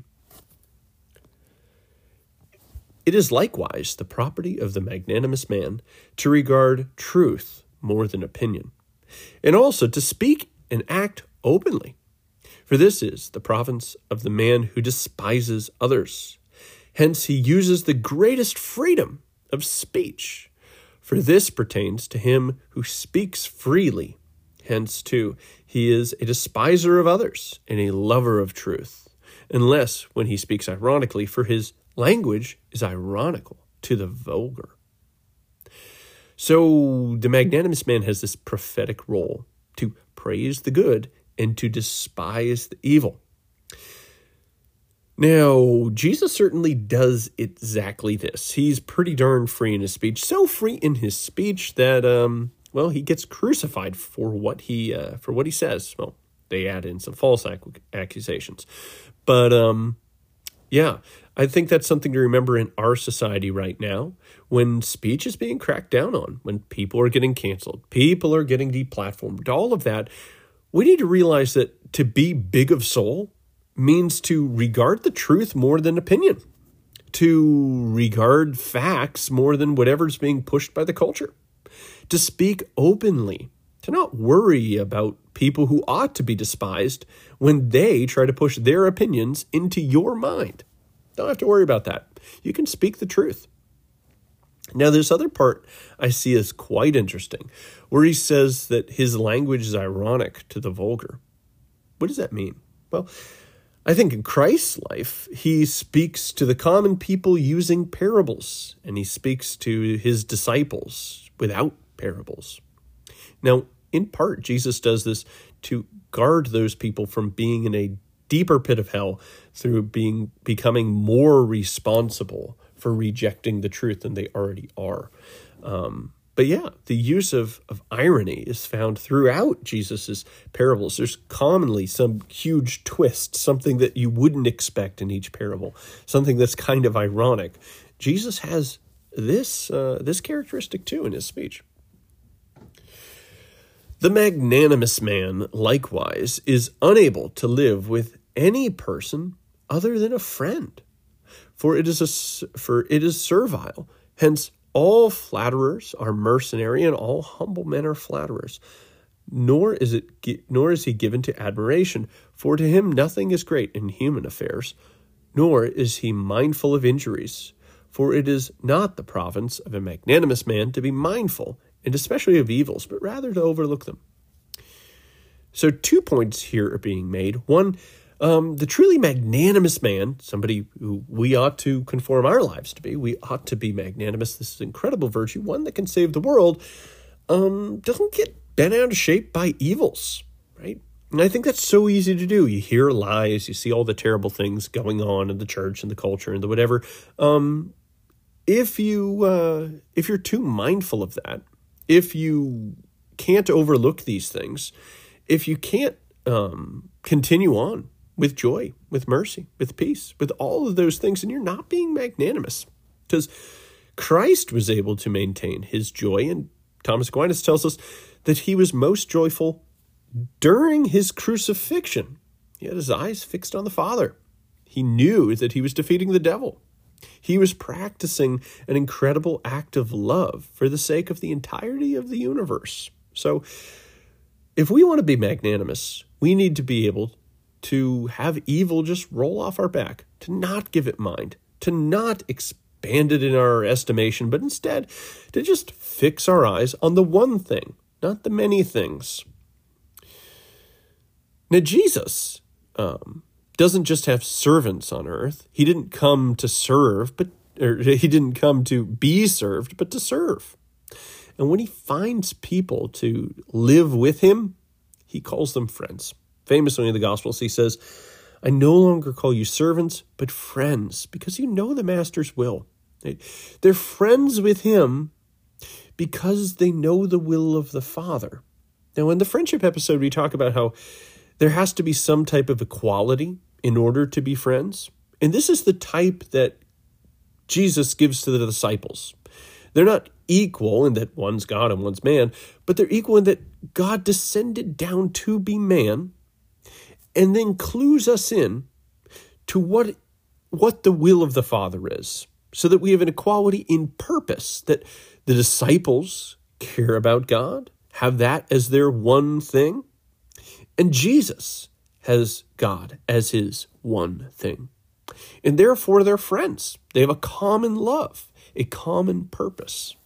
It is likewise the property of the magnanimous man to regard truth more than opinion, and also to speak and act openly. For this is the province of the man who despises others. Hence he uses the greatest freedom of speech. For this pertains to him who speaks freely. Hence, too, he is a despiser of others and a lover of truth, unless when he speaks ironically, for his language is ironical to the vulgar. So the magnanimous man has this prophetic role to praise the good and to despise the evil. Now, Jesus certainly does exactly this. He's pretty darn free in his speech, so free in his speech that, he gets crucified for what he says. Well, they add in some false accusations. But, I think that's something to remember in our society right now, when speech is being cracked down on, when people are getting canceled, people are getting deplatformed, all of that. We need to realize that to be big of soul means to regard the truth more than opinion, to regard facts more than whatever's being pushed by the culture, to speak openly, to not worry about people who ought to be despised when they try to push their opinions into your mind. Don't have to worry about that. You can speak the truth. Now, this other part I see as quite interesting, where he says that his language is ironic to the vulgar. What does that mean? Well, I think in Christ's life, he speaks to the common people using parables, and he speaks to his disciples without parables. Now, in part, Jesus does this to guard those people from being in a deeper pit of hell through becoming more responsible for rejecting the truth than they already are. The use of irony is found throughout Jesus's parables. There's commonly some huge twist, something that you wouldn't expect in each parable, something that's kind of ironic. Jesus has this characteristic too in his speech. The magnanimous man, likewise, is unable to live with any person other than a friend, for it is servile. Hence, all flatterers are mercenary, and all humble men are flatterers. Nor is he given to admiration, for to him nothing is great in human affairs. Nor is he mindful of injuries, for it is not the province of a magnanimous man to be mindful, and especially of evils, but rather to overlook them. So 2 points here are being made. One, the truly magnanimous man, somebody who we ought to conform our lives to be, we ought to be magnanimous. This is an incredible virtue, one that can save the world, doesn't get bent out of shape by evils, right? And I think that's so easy to do. You hear lies, you see all the terrible things going on in the church and the culture and the whatever. If you're too mindful of that, if you can't overlook these things, if you can't continue on with joy, with mercy, with peace, with all of those things, and you're not being magnanimous, because Christ was able to maintain his joy, and Thomas Aquinas tells us that he was most joyful during his crucifixion. He had his eyes fixed on the Father. He knew that he was defeating the devil. He was practicing an incredible act of love for the sake of the entirety of the universe. So if we want to be magnanimous, we need to be able to have evil just roll off our back, to not give it mind, to not expand it in our estimation, but instead to just fix our eyes on the one thing, not the many things. Now, Jesus doesn't just have servants on earth. He didn't come to serve, he didn't come to be served, but to serve. And when he finds people to live with him, he calls them friends. Famously in the Gospels, he says, I no longer call you servants, but friends, because you know the Master's will. They're friends with him because they know the will of the Father. Now, in the friendship episode, we talk about how there has to be some type of equality in order to be friends. And this is the type that Jesus gives to the disciples. They're not equal in that one's God and one's man, but they're equal in that God descended down to be man and then clues us in to what the will of the Father is, so that we have an equality in purpose, that the disciples care about God, have that as their one thing, and Jesus has God as his one thing. And therefore they're friends. They have a common love, a common purpose.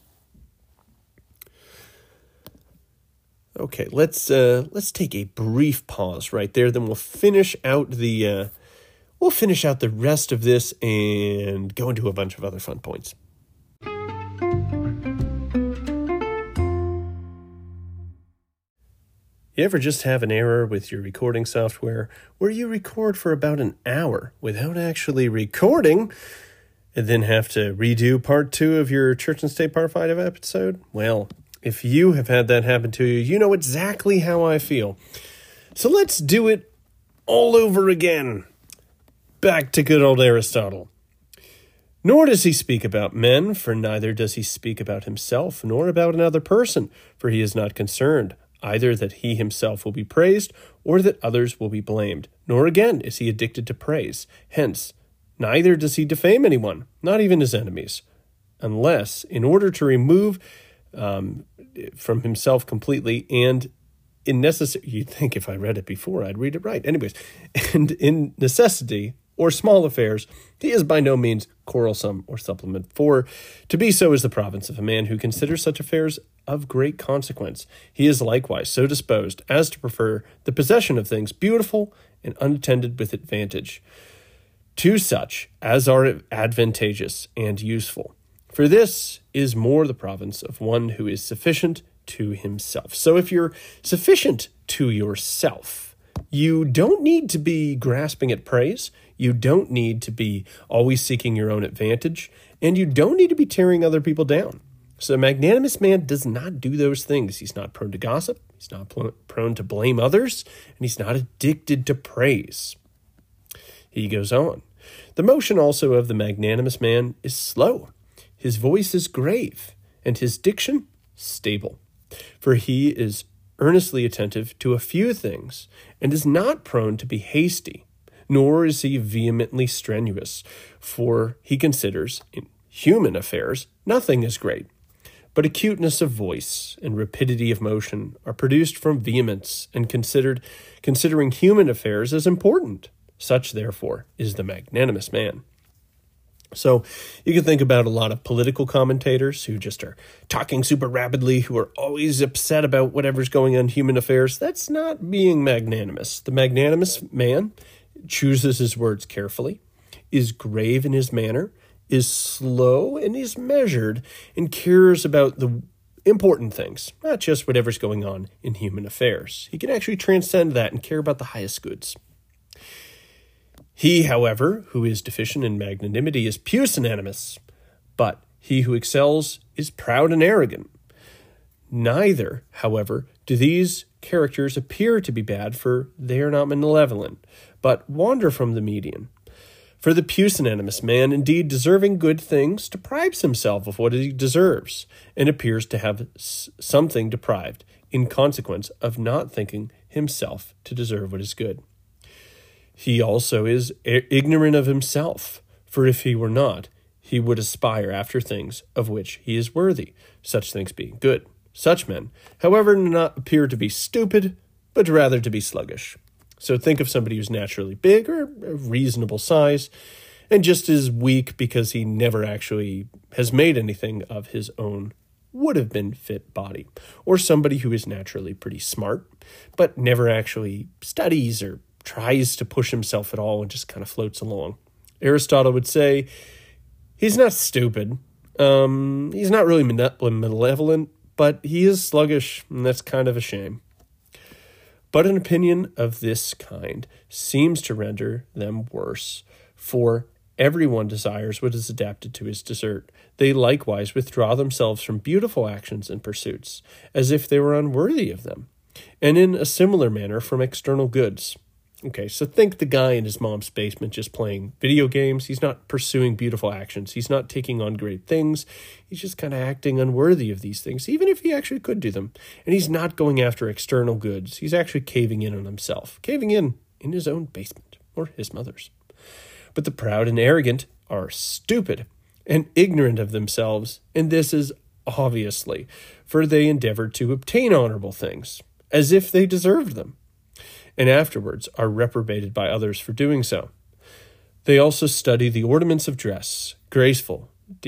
Okay, let's take a brief pause right there. Then we'll finish out the rest of this and go into a bunch of other fun points. You ever just have an error with your recording software where you record for about an hour without actually recording and then have to redo part 2 of your Church and State Part 5 episode? Well, if you have had that happen to you, you know exactly how I feel. So let's do it all over again. Back to good old Aristotle. Nor does he speak about men, for neither does he speak about himself, nor about another person, for he is not concerned, either that he himself will be praised, or that others will be blamed. Nor again is he addicted to praise. Hence, neither does he defame anyone, not even his enemies, unless, in order to remove from himself completely, and in necessity, you'd think if I read it before, I'd read it right. Anyways, and in necessity, or small affairs, he is by no means quarrelsome or supplement, for to be so is the province of a man who considers such affairs of great consequence. He is likewise so disposed as to prefer the possession of things beautiful and unattended with advantage to such as are advantageous and useful. For this is more the province of one who is sufficient to himself. So if you're sufficient to yourself, you don't need to be grasping at praise. You don't need to be always seeking your own advantage, and you don't need to be tearing other people down. So a magnanimous man does not do those things. He's not prone to gossip. He's not prone to blame others, and he's not addicted to praise. He goes on. The motion also of the magnanimous man is slow. His voice is grave, and his diction stable. For he is earnestly attentive to a few things, and is not prone to be hasty, nor is he vehemently strenuous, for he considers, in human affairs, nothing is great. But acuteness of voice and rapidity of motion are produced from vehemence, and considering human affairs as important. Such, therefore, is the magnanimous man. So you can think about a lot of political commentators who just are talking super rapidly, who are always upset about whatever's going on in human affairs. That's not being magnanimous. The magnanimous man chooses his words carefully, is grave in his manner, is slow and is measured, and cares about the important things, not just whatever's going on in human affairs. He can actually transcend that and care about the highest goods. He, however, who is deficient in magnanimity is pusillanimous, but he who excels is proud and arrogant. Neither, however, do these characters appear to be bad, for they are not malevolent, but wander from the median. For the pusillanimous man, indeed deserving good things, deprives himself of what he deserves, and appears to have something deprived, in consequence of not thinking himself to deserve what is good. He also is ignorant of himself, for if he were not, he would aspire after things of which he is worthy, such things being good. Such men, however, do not appear to be stupid, but rather to be sluggish. So think of somebody who's naturally big or a reasonable size, and just is weak because he never actually has made anything of his own would have been fit body. Or somebody who is naturally pretty smart, but never actually studies or tries to push himself at all and just kind of floats along. Aristotle would say he's not stupid. He's not really malevolent, but he is sluggish, and that's kind of a shame. But an opinion of this kind seems to render them worse, for everyone desires what is adapted to his desert. They likewise withdraw themselves from beautiful actions and pursuits, as if they were unworthy of them, and in a similar manner from external goods. Okay, so think the guy in his mom's basement just playing video games. He's not pursuing beautiful actions. He's not taking on great things. He's just kind of acting unworthy of these things, even if he actually could do them. And he's not going after external goods. He's actually caving in on himself, caving in his own basement, or his mother's. But the proud and arrogant are stupid and ignorant of themselves, and this is obviously, for they endeavor to obtain honorable things, as if they deserved them, and afterwards are reprobated by others for doing so. They also study the ornaments of dress, graceful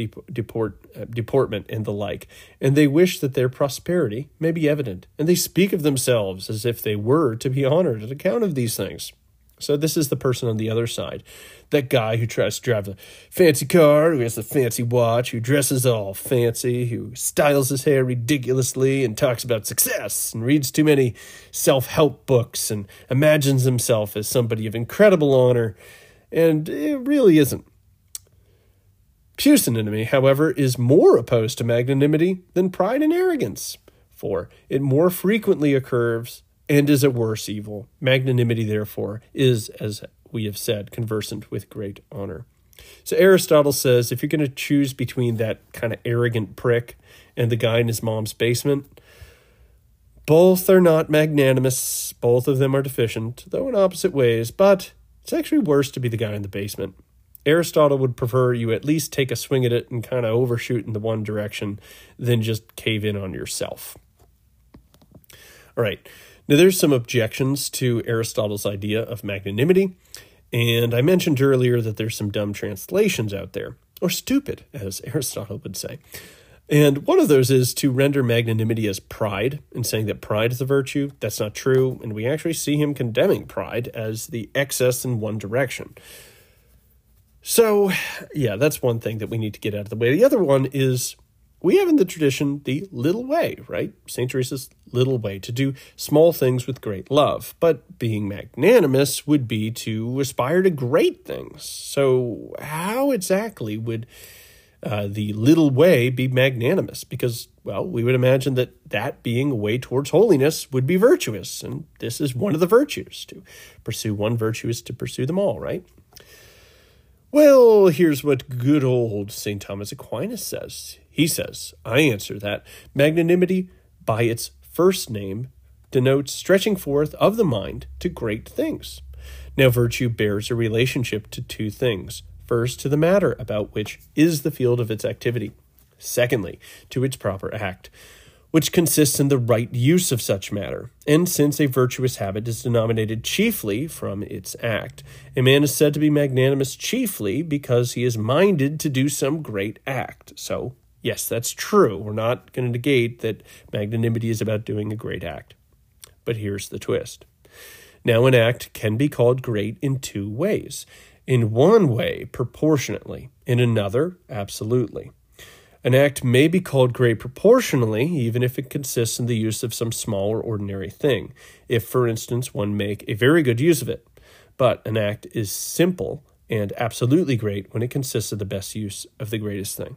deportment, and the like, and they wish that their prosperity may be evident, and they speak of themselves as if they were to be honored on account of these things. So this is the person on the other side, that guy who tries to drive the fancy car, who has the fancy watch, who dresses all fancy, who styles his hair ridiculously and talks about success and reads too many self-help books and imagines himself as somebody of incredible honor, and it really isn't. Pusillanimity, however, is more opposed to magnanimity than pride and arrogance, for it more frequently occurs and is a worse evil. Magnanimity, therefore, is, as we have said, conversant with great honor. So Aristotle says if you're going to choose between that kind of arrogant prick and the guy in his mom's basement, both are not magnanimous. Both of them are deficient, though in opposite ways, but it's actually worse to be the guy in the basement. Aristotle would prefer you at least take a swing at it and kind of overshoot in the one direction than just cave in on yourself. All right. Now, there's some objections to Aristotle's idea of magnanimity, and I mentioned earlier that there's some dumb translations out there, or stupid, as Aristotle would say. And one of those is to render magnanimity as pride, and saying that pride is a virtue. That's not true, and we actually see him condemning pride as the excess in one direction. So, yeah, that's one thing that we need to get out of the way. The other one is we have in the tradition the little way, right? St. Teresa's little way, to do small things with great love. But being magnanimous would be to aspire to great things. So how exactly would the little way be magnanimous? Because, well, we would imagine that being a way towards holiness would be virtuous. And this is one of the virtues. To pursue one virtue is to pursue them all, right? Well, here's what good old St. Thomas Aquinas says. He says, I answer that magnanimity, by its first name, denotes stretching forth of the mind to great things. Now, virtue bears a relationship to two things. First, to the matter about which is the field of its activity. Secondly, to its proper act, which consists in the right use of such matter. And since a virtuous habit is denominated chiefly from its act, a man is said to be magnanimous chiefly because he is minded to do some great act. So, yes, that's true. We're not going to negate that magnanimity is about doing a great act. But here's the twist. Now, an act can be called great in two ways. In one way, proportionately. In another, absolutely. An act may be called great proportionally, even if it consists in the use of some small or ordinary thing, if, for instance, one make a very good use of it. But an act is simple and absolutely great when it consists of the best use of the greatest thing.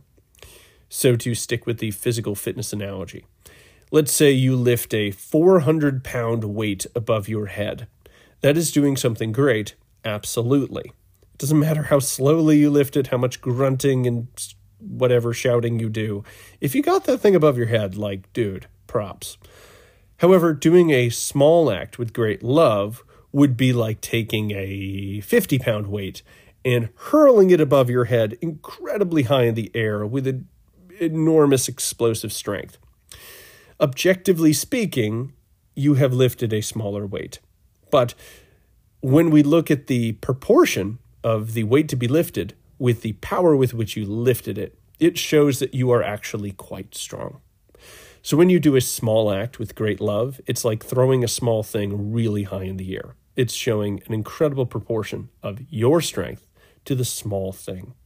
So to stick with the physical fitness analogy, let's say you lift a 400-pound weight above your head. That is doing something great, absolutely. It doesn't matter how slowly you lift it, how much grunting and whatever shouting you do. If you got that thing above your head, like, dude, props. However, doing a small act with great love would be like taking a 50-pound weight and hurling it above your head incredibly high in the air with an enormous explosive strength. Objectively speaking, you have lifted a smaller weight. But when we look at the proportion of the weight to be lifted with the power with which you lifted it, it shows that you are actually quite strong. So when you do a small act with great love, it's like throwing a small thing really high in the air. It's showing an incredible proportion of your strength to the small thing.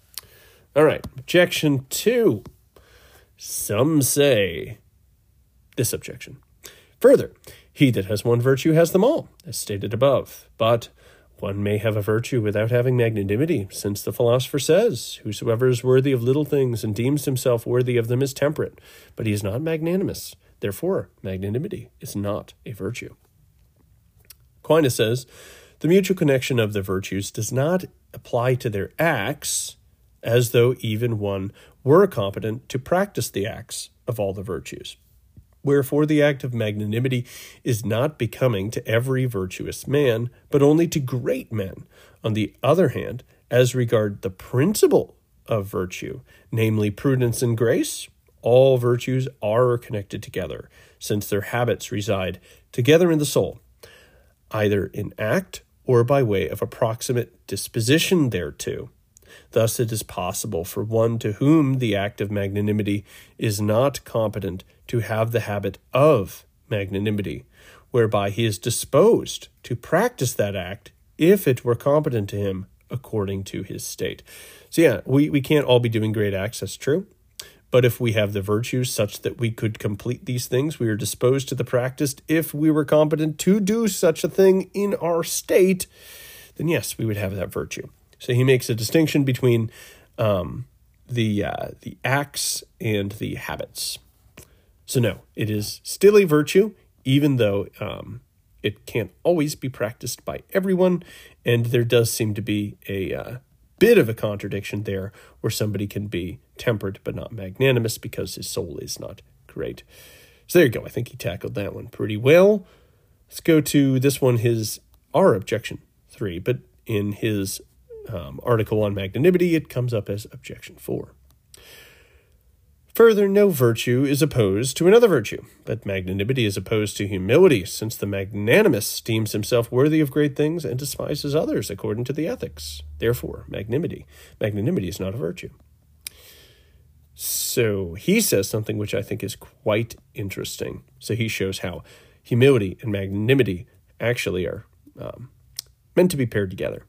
All right, objection 2. Some say this objection. Further, he that has one virtue has them all, as stated above. But one may have a virtue without having magnanimity, since the philosopher says, whosoever is worthy of little things and deems himself worthy of them is temperate, but he is not magnanimous. Therefore, magnanimity is not a virtue. Aquinas says, the mutual connection of the virtues does not apply to their acts, as though even one were competent to practice the acts of all the virtues. Wherefore the act of magnanimity is not becoming to every virtuous man, but only to great men. On the other hand, as regard the principle of virtue, namely prudence and grace, all virtues are connected together, since their habits reside together in the soul, either in act or by way of approximate disposition thereto. Thus it is possible for one to whom the act of magnanimity is not competent to have the habit of magnanimity, whereby he is disposed to practice that act if it were competent to him according to his state. So yeah, we can't all be doing great acts, that's true. But if we have the virtues such that we could complete these things, we are disposed to the practice if we were competent to do such a thing in our state, then yes, we would have that virtue. So he makes a distinction between the acts and the habits. So no, it is still a virtue, even though it can't always be practiced by everyone, and there does seem to be a bit of a contradiction there where somebody can be temperate but not magnanimous because his soul is not great. So there you go. I think he tackled that one pretty well. Let's go to this one, our objection 3, but in his article on magnanimity, it comes up as objection 4. Further, no virtue is opposed to another virtue, but magnanimity is opposed to humility, since the magnanimous esteems himself worthy of great things and despises others according to the ethics. Therefore, magnanimity is not a virtue. So he says something which I think is quite interesting. So he shows how humility and magnanimity actually are meant to be paired together.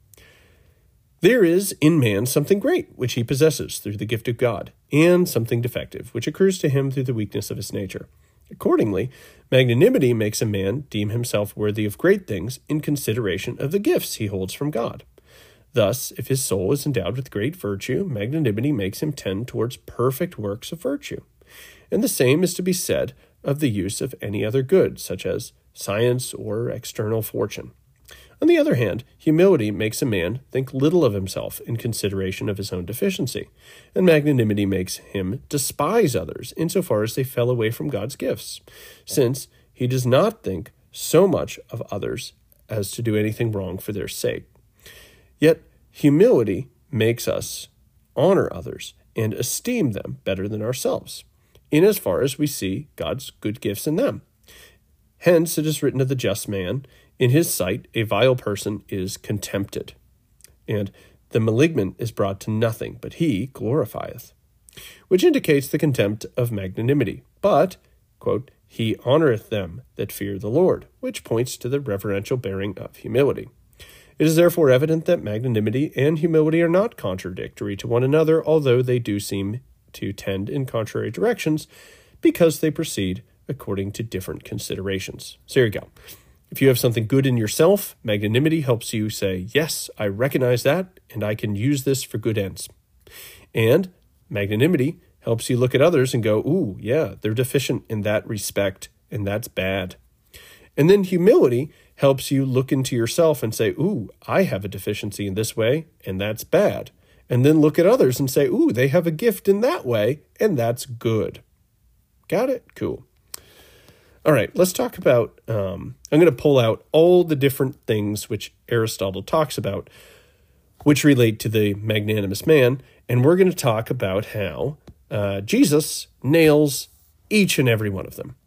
There is in man something great, which he possesses through the gift of God, and something defective, which accrues to him through the weakness of his nature. Accordingly, magnanimity makes a man deem himself worthy of great things in consideration of the gifts he holds from God. Thus, if his soul is endowed with great virtue, magnanimity makes him tend towards perfect works of virtue. And the same is to be said of the use of any other good, such as science or external fortune. On the other hand, humility makes a man think little of himself in consideration of his own deficiency, and magnanimity makes him despise others insofar as they fell away from God's gifts, since he does not think so much of others as to do anything wrong for their sake. Yet humility makes us honor others and esteem them better than ourselves, in as far as we see God's good gifts in them. Hence it is written of the just man, in his sight a vile person is contempted, and the malignant is brought to nothing, but he glorifieth, which indicates the contempt of magnanimity. But, quote, he honoreth them that fear the Lord, which points to the reverential bearing of humility. It is therefore evident that magnanimity and humility are not contradictory to one another, although they do seem to tend in contrary directions, because they proceed according to different considerations. So here you go. If you have something good in yourself, magnanimity helps you say, yes, I recognize that, and I can use this for good ends. And magnanimity helps you look at others and go, ooh, yeah, they're deficient in that respect, and that's bad. And then humility helps you look into yourself and say, ooh, I have a deficiency in this way, and that's bad. And then look at others and say, ooh, they have a gift in that way, and that's good. Got it? Cool. All right, let's talk about, I'm going to pull out all the different things which Aristotle talks about, which relate to the magnanimous man, and we're going to talk about how Jesus nails each and every one of them.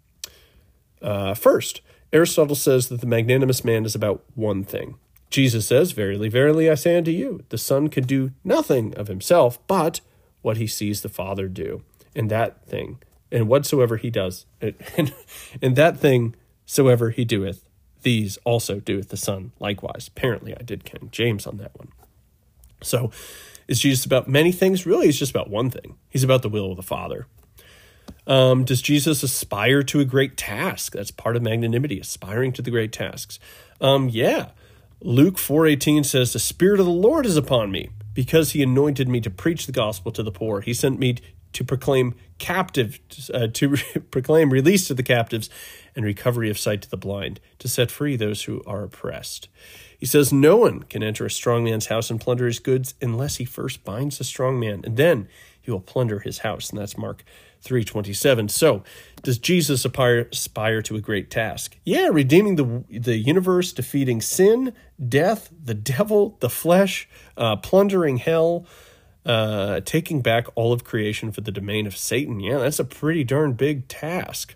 First, Aristotle says that the magnanimous man is about one thing. Jesus says, verily, verily, I say unto you, the Son can do nothing of himself, but what he sees the Father do, and that thing. And whatsoever he does, and that thing soever he doeth, these also doeth the Son likewise. Apparently, I did King James on that one. So, is Jesus about many things? Really, he's just about one thing. He's about the will of the Father. Does Jesus aspire to a great task? That's part of magnanimity, aspiring to the great tasks. Yeah. Luke 4:18 says, the Spirit of the Lord is upon me, because he anointed me to preach the gospel to the poor. He sent me to proclaim proclaim release to the captives and recovery of sight to the blind, to set free those who are oppressed. He says no one can enter a strong man's house and plunder his goods unless he first binds the strong man, and then he will plunder his house. And that's Mark 3:27. So, does Jesus aspire to a great task? Yeah, redeeming the universe, defeating sin, death, the devil, the flesh, plundering hell, taking back all of creation for the domain of Satan. Yeah, that's a pretty darn big task.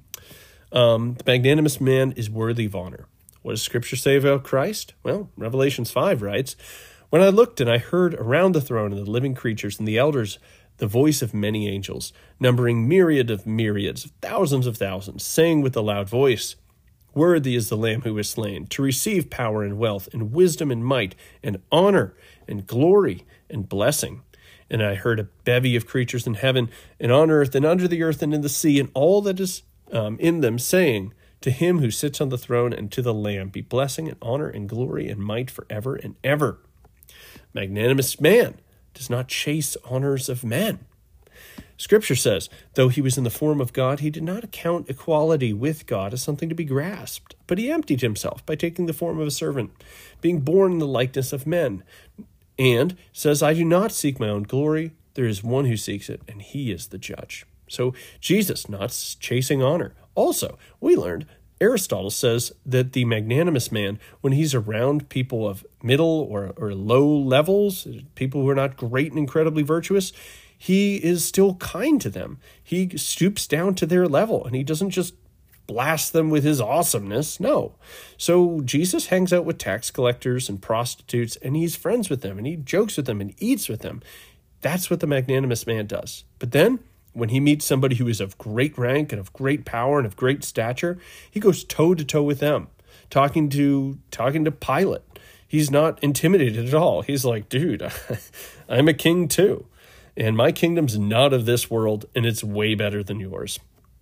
The magnanimous man is worthy of honor. What does Scripture say about Christ? Well, Revelations 5 writes, "When I looked and I heard around the throne and the living creatures and the elders the voice of many angels, numbering myriads of thousands, saying with a loud voice, 'Worthy is the Lamb who was slain, to receive power and wealth and wisdom and might and honor and glory and blessing.' And I heard a bevy of creatures in heaven and on earth and under the earth and in the sea and all that is in them, saying, 'To him who sits on the throne and to the Lamb be blessing and honor and glory and might forever and ever.'" Magnanimous man does not chase honors of men. Scripture says, though he was in the form of God, he did not account equality with God as something to be grasped, but he emptied himself by taking the form of a servant, being born in the likeness of men. And says, "I do not seek my own glory. There is one who seeks it, and he is the judge." So Jesus, not chasing honor. Also, we learned Aristotle says that the magnanimous man, when he's around people of middle or low levels, people who are not great and incredibly virtuous, he is still kind to them. He stoops down to their level, and he doesn't just blast them with his awesomeness. No. So Jesus hangs out with tax collectors and prostitutes, and he's friends with them, and he jokes with them and eats with them. That's what the magnanimous man does. But then, when he meets somebody who is of great rank and of great power and of great stature, he goes toe-to-toe with them, talking to Pilate. He's not intimidated at all. He's like, "Dude, I'm a king too, and my kingdom's not of this world, and it's way better than yours."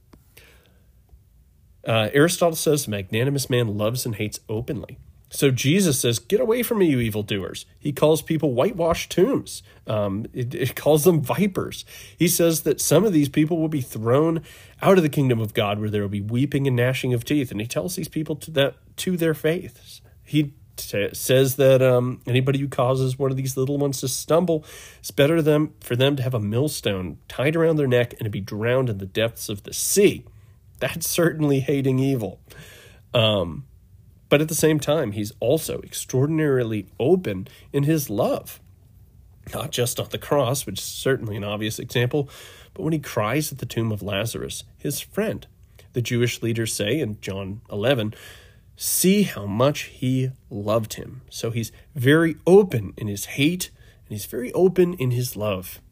Aristotle says the magnanimous man loves and hates openly. So Jesus says, "Get away from me, you evildoers." He calls people whitewashed tombs. It calls them vipers. He says that some of these people will be thrown out of the kingdom of God, where there will be weeping and gnashing of teeth. And he tells these people to their faiths. He says that anybody who causes one of these little ones to stumble, it's better for them to have a millstone tied around their neck and to be drowned in the depths of the sea. That's certainly hating evil. But at the same time, he's also extraordinarily open in his love. Not just on the cross, which is certainly an obvious example, but when he cries at the tomb of Lazarus, his friend. The Jewish leaders say in John 11, "See how much he loved him." So he's very open in his hate, and he's very open in his love.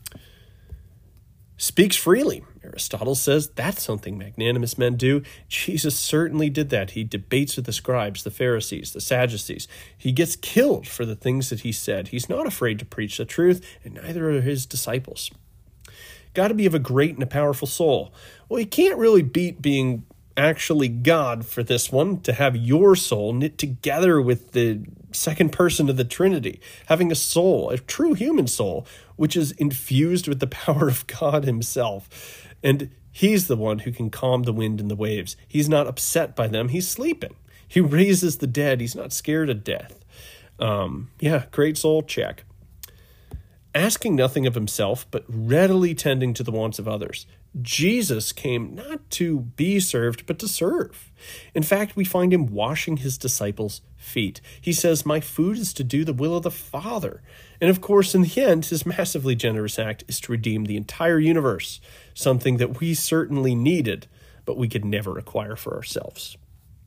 Speaks freely. Aristotle says that's something magnanimous men do. Jesus certainly did that. He debates with the scribes, the Pharisees, the Sadducees. He gets killed for the things that he said. He's not afraid to preach the truth, and neither are his disciples. Got to be of a great and a powerful soul. Well, you can't really beat being actually God for this one, to have your soul knit together with the second person of the Trinity, having a soul, a true human soul, which is infused with the power of God himself. And he's the one who can calm the wind and the waves. He's not upset by them. He's sleeping. He raises the dead. He's not scared of death. Great soul, check. Asking nothing of himself, but readily tending to the wants of others. Jesus came not to be served, but to serve. In fact, we find him washing his disciples' feet. He says, "My food is to do the will of the Father." And of course, in the end, his massively generous act is to redeem the entire universe, something that we certainly needed, but we could never acquire for ourselves.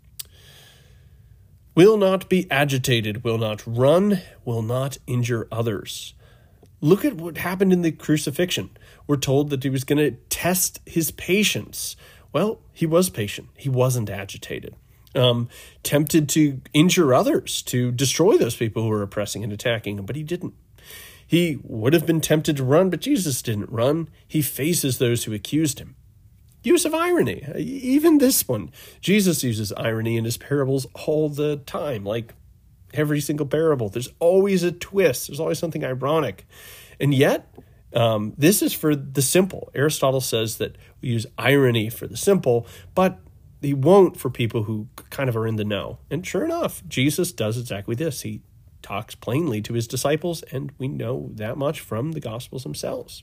Will not be agitated, will not run, will not injure others. Look at what happened in the crucifixion. We're told that he was going to test his patience. Well, he was patient. He wasn't agitated. Tempted to injure others, to destroy those people who were oppressing and attacking him, but he didn't. He would have been tempted to run, but Jesus didn't run. He faces those who accused him. Use of irony. Even this one. Jesus uses irony in his parables all the time, like every single parable. There's always a twist. There's always something ironic. And yet, This is for the simple. Aristotle says that we use irony for the simple, but he won't for people who kind of are in the know. And sure enough, Jesus does exactly this. He talks plainly to his disciples, and we know that much from the Gospels themselves.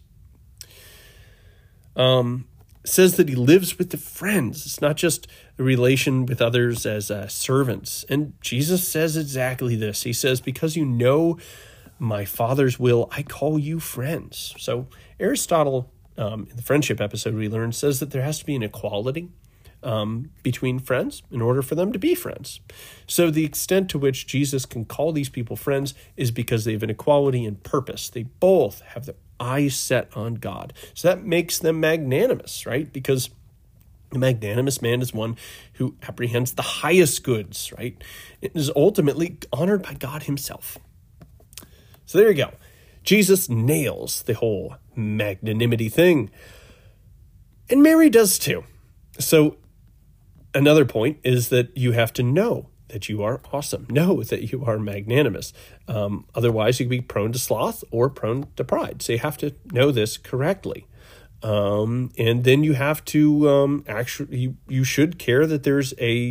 Says that he lives with the friends. It's not just a relation with others as servants. And Jesus says exactly this. He says, because you know my Father's will, I call you friends. So Aristotle, in the friendship episode we learned, says that there has to be an equality between friends in order for them to be friends. So the extent to which Jesus can call these people friends is because they have an equality in purpose. They both have their eyes set on God. So that makes them magnanimous, right? Because the magnanimous man is one who apprehends the highest goods, right? It is ultimately honored by God himself. So there you go. Jesus nails the whole magnanimity thing. And Mary does too. So another point is that you have to know that you are awesome. Know that you are magnanimous. Otherwise, you can be prone to sloth or prone to pride. So you have to know this correctly. And then you have to you should care that there's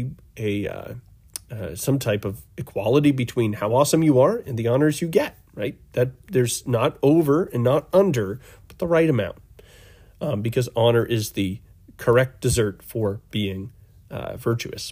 some type of equality between how awesome you are and the honors you get, right? That there's not over and not under, but the right amount. Because honor is the correct dessert for being virtuous.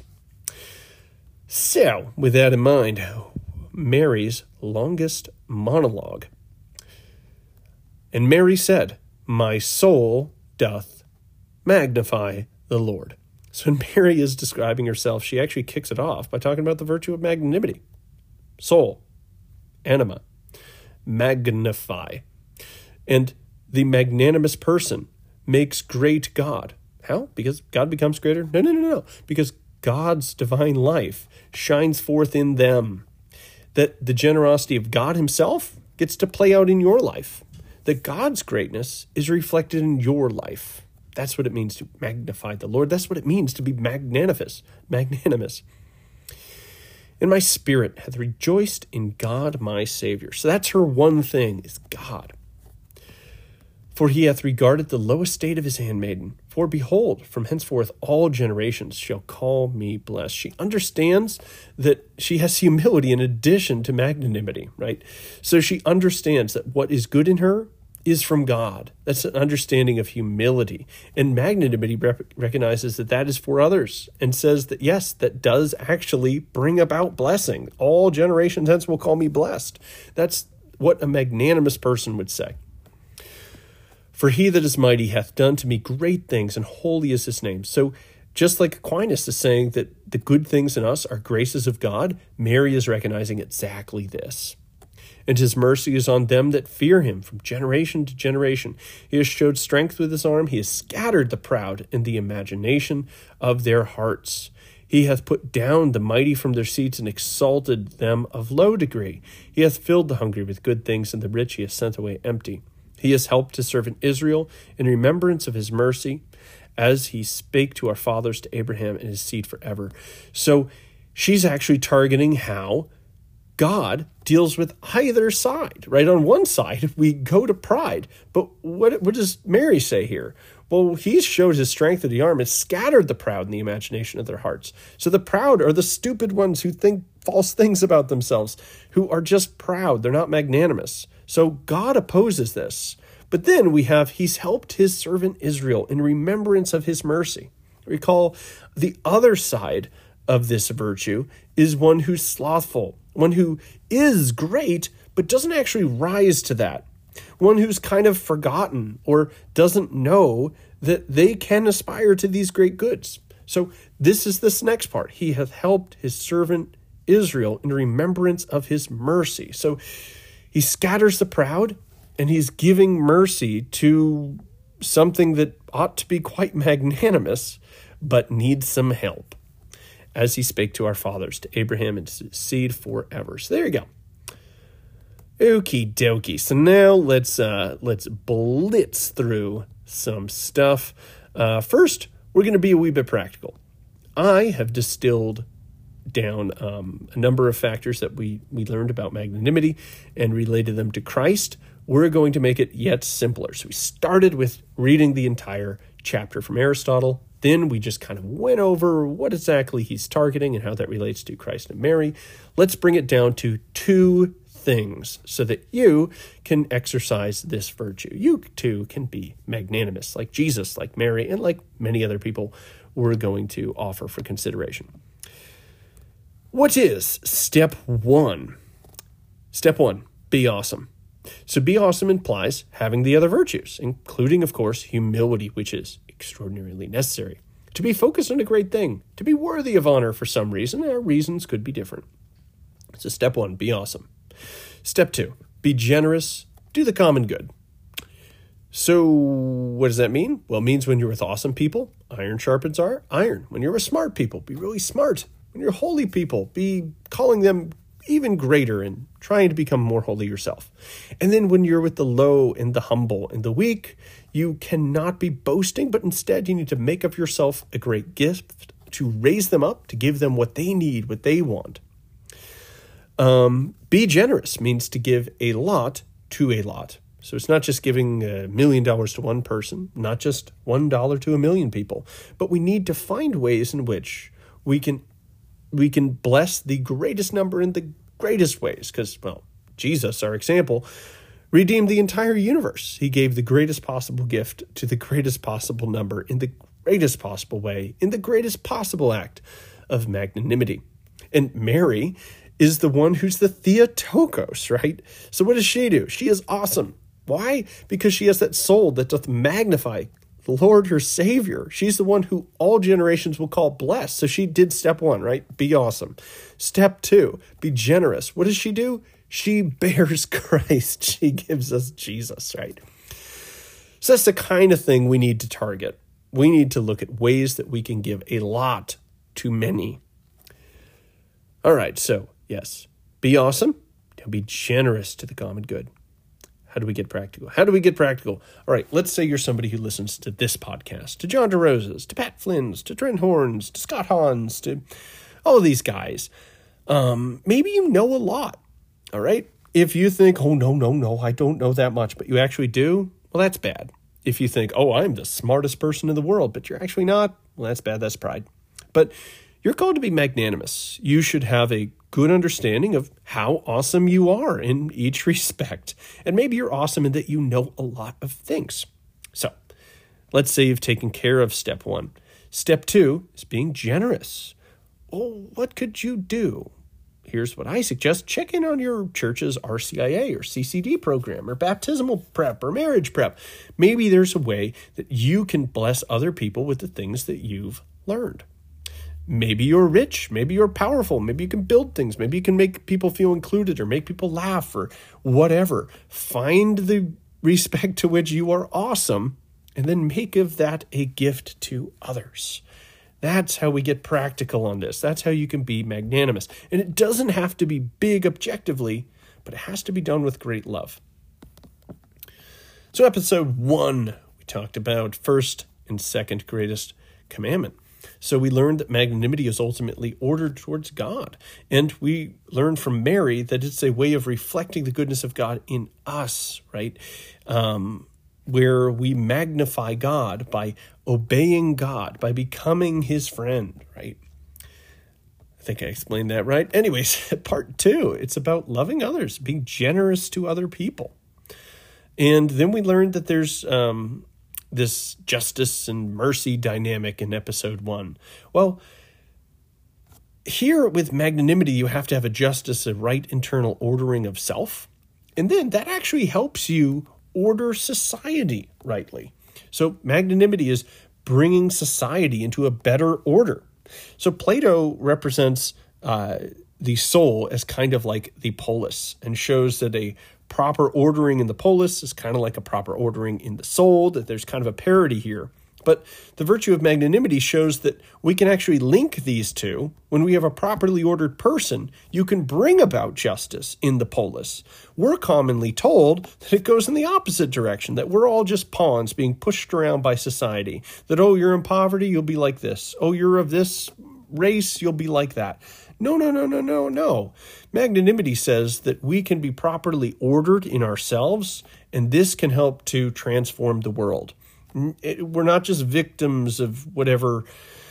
So, with that in mind, Mary's longest monologue. And Mary said, my soul doth magnify the Lord. So when Mary is describing herself, she actually kicks it off by talking about the virtue of magnanimity. Soul, anima, magnify. And the magnanimous person makes great God. How? Because God becomes greater? No. Because God's divine life shines forth in them. That the generosity of God himself gets to play out in your life. That God's greatness is reflected in your life. That's what it means to magnify the Lord. That's what it means to be magnanimous. And my spirit hath rejoiced in God my Savior. So that's her one thing, is God. For he hath regarded the low estate of his handmaiden. For behold, from henceforth all generations shall call me blessed. She understands that she has humility in addition to magnanimity, right? So she understands that what is good in her is from God. That's an understanding of humility. And magnanimity recognizes that that is for others and says that, yes, that does actually bring about blessing. All generations hence will call me blessed. That's what a magnanimous person would say. For he that is mighty hath done to me great things, and holy is his name. So just like Aquinas is saying that the good things in us are graces of God, Mary is recognizing exactly this. And his mercy is on them that fear him from generation to generation. He has showed strength with his arm. He has scattered the proud in the imagination of their hearts. He hath put down the mighty from their seats and exalted them of low degree. He hath filled the hungry with good things, and the rich he hath sent away empty. He has helped his servant Israel in remembrance of his mercy, as he spake to our fathers, to Abraham and his seed forever. So she's actually targeting how God deals with either side, right? On one side, we go to pride. But what does Mary say here? Well, he showed his strength of the arm and scattered the proud in the imagination of their hearts. So the proud are the stupid ones who think false things about themselves, who are just proud. They're not magnanimous. So God opposes this. But then we have, he's helped his servant Israel in remembrance of his mercy. Recall, the other side of this virtue is one who's slothful, one who is great, but doesn't actually rise to that. One who's kind of forgotten or doesn't know that they can aspire to these great goods. So this is this next part. He hath helped his servant Israel in remembrance of his mercy. So he scatters the proud, and he's giving mercy to something that ought to be quite magnanimous, but needs some help, as he spake to our fathers, to Abraham and his seed forever. So there you go. Okie dokie. So now let's blitz through some stuff. First, we're going to be a wee bit practical. I have distilled down a number of factors that we learned about magnanimity and related them to Christ. we're going to make it yet simpler. So we started with reading the entire chapter from Aristotle. Then we just kind of went over what exactly he's targeting and how that relates to Christ and Mary. Let's bring it down to 2 things so that you can exercise this virtue. You too can be magnanimous, like Jesus, like Mary, and like many other people we're going to offer for consideration. What is step 1? Step 1, be awesome. So be awesome implies having the other virtues, including, of course, humility, which is extraordinarily necessary. To be focused on a great thing, to be worthy of honor for some reason, our reasons could be different. So step 1, be awesome. Step 2, be generous, do the common good. So what does that mean? Well, it means when you're with awesome people, iron sharpens iron. When you're with smart people, be really smart. When you're holy people, be calling them even greater and trying to become more holy yourself. And then when you're with the low and the humble and the weak, you cannot be boasting, but instead you need to make of yourself a great gift to raise them up, to give them what they need, what they want. Be generous means to give a lot to a lot. So it's not just giving $1 million to one person, not just $1 to 1,000,000 people, but we need to find ways in which we can bless the greatest number in the greatest ways. Because, well, Jesus, our example, redeemed the entire universe. He gave the greatest possible gift to the greatest possible number in the greatest possible way, in the greatest possible act of magnanimity. And Mary is the one who's the Theotokos, right? So what does she do? She is awesome. Why? Because she has that soul that doth magnify the Lord, her Savior. She's the one who all generations will call blessed. So she did step 1, right? Be awesome. Step 2, be generous. What does she do? She bears Christ. She gives us Jesus, right? So that's the kind of thing we need to target. We need to look at ways that we can give a lot to many. All right, so yes, be awesome. Now be generous to the common good. How do we get practical? All right, let's say you're somebody who listens to this podcast, to John DeRosa's, to Pat Flynn's, to Trent Horn's, to Scott Hahn's, to all of these guys. Maybe you know a lot, all right? If you think, oh, no, I don't know that much, but you actually do, well, that's bad. If you think, oh, I'm the smartest person in the world, but you're actually not, well, that's bad, that's pride. But you're called to be magnanimous. You should have a good understanding of how awesome you are in each respect. And maybe you're awesome in that you know a lot of things. So let's say you've taken care of step 1. Step 2 is being generous. Oh, what could you do? Here's what I suggest. Check in on your church's RCIA or CCD program or baptismal prep or marriage prep. Maybe there's a way that you can bless other people with the things that you've learned. Maybe you're rich, maybe you're powerful, maybe you can build things, maybe you can make people feel included or make people laugh or whatever. Find the respect to which you are awesome and then make of that a gift to others. That's how we get practical on this. That's how you can be magnanimous. And it doesn't have to be big objectively, but it has to be done with great love. So episode 1, we talked about first and second greatest commandment. So we learned that magnanimity is ultimately ordered towards God. And we learned from Mary that it's a way of reflecting the goodness of God in us, right? Where we magnify God by obeying God, by becoming his friend, right? I think I explained that right. Anyways, part 2, it's about loving others, being generous to other people. And then we learned that there's this justice and mercy dynamic in episode 1. Well, here with magnanimity, you have to have a justice, a right internal ordering of self. And then that actually helps you order society rightly. So magnanimity is bringing society into a better order. So Plato represents the soul as kind of like the polis and shows that a proper ordering in the polis is kind of like a proper ordering in the soul, that there's kind of a parity here. But the virtue of magnanimity shows that we can actually link these two. When we have a properly ordered person, you can bring about justice in the polis. We're commonly told that it goes in the opposite direction, that we're all just pawns being pushed around by society. That, oh, you're in poverty, you'll be like this. Oh, you're of this race, you'll be like that. No, no, no, no, no, no. Magnanimity says that we can be properly ordered in ourselves, and this can help to transform the world. We're not just victims of whatever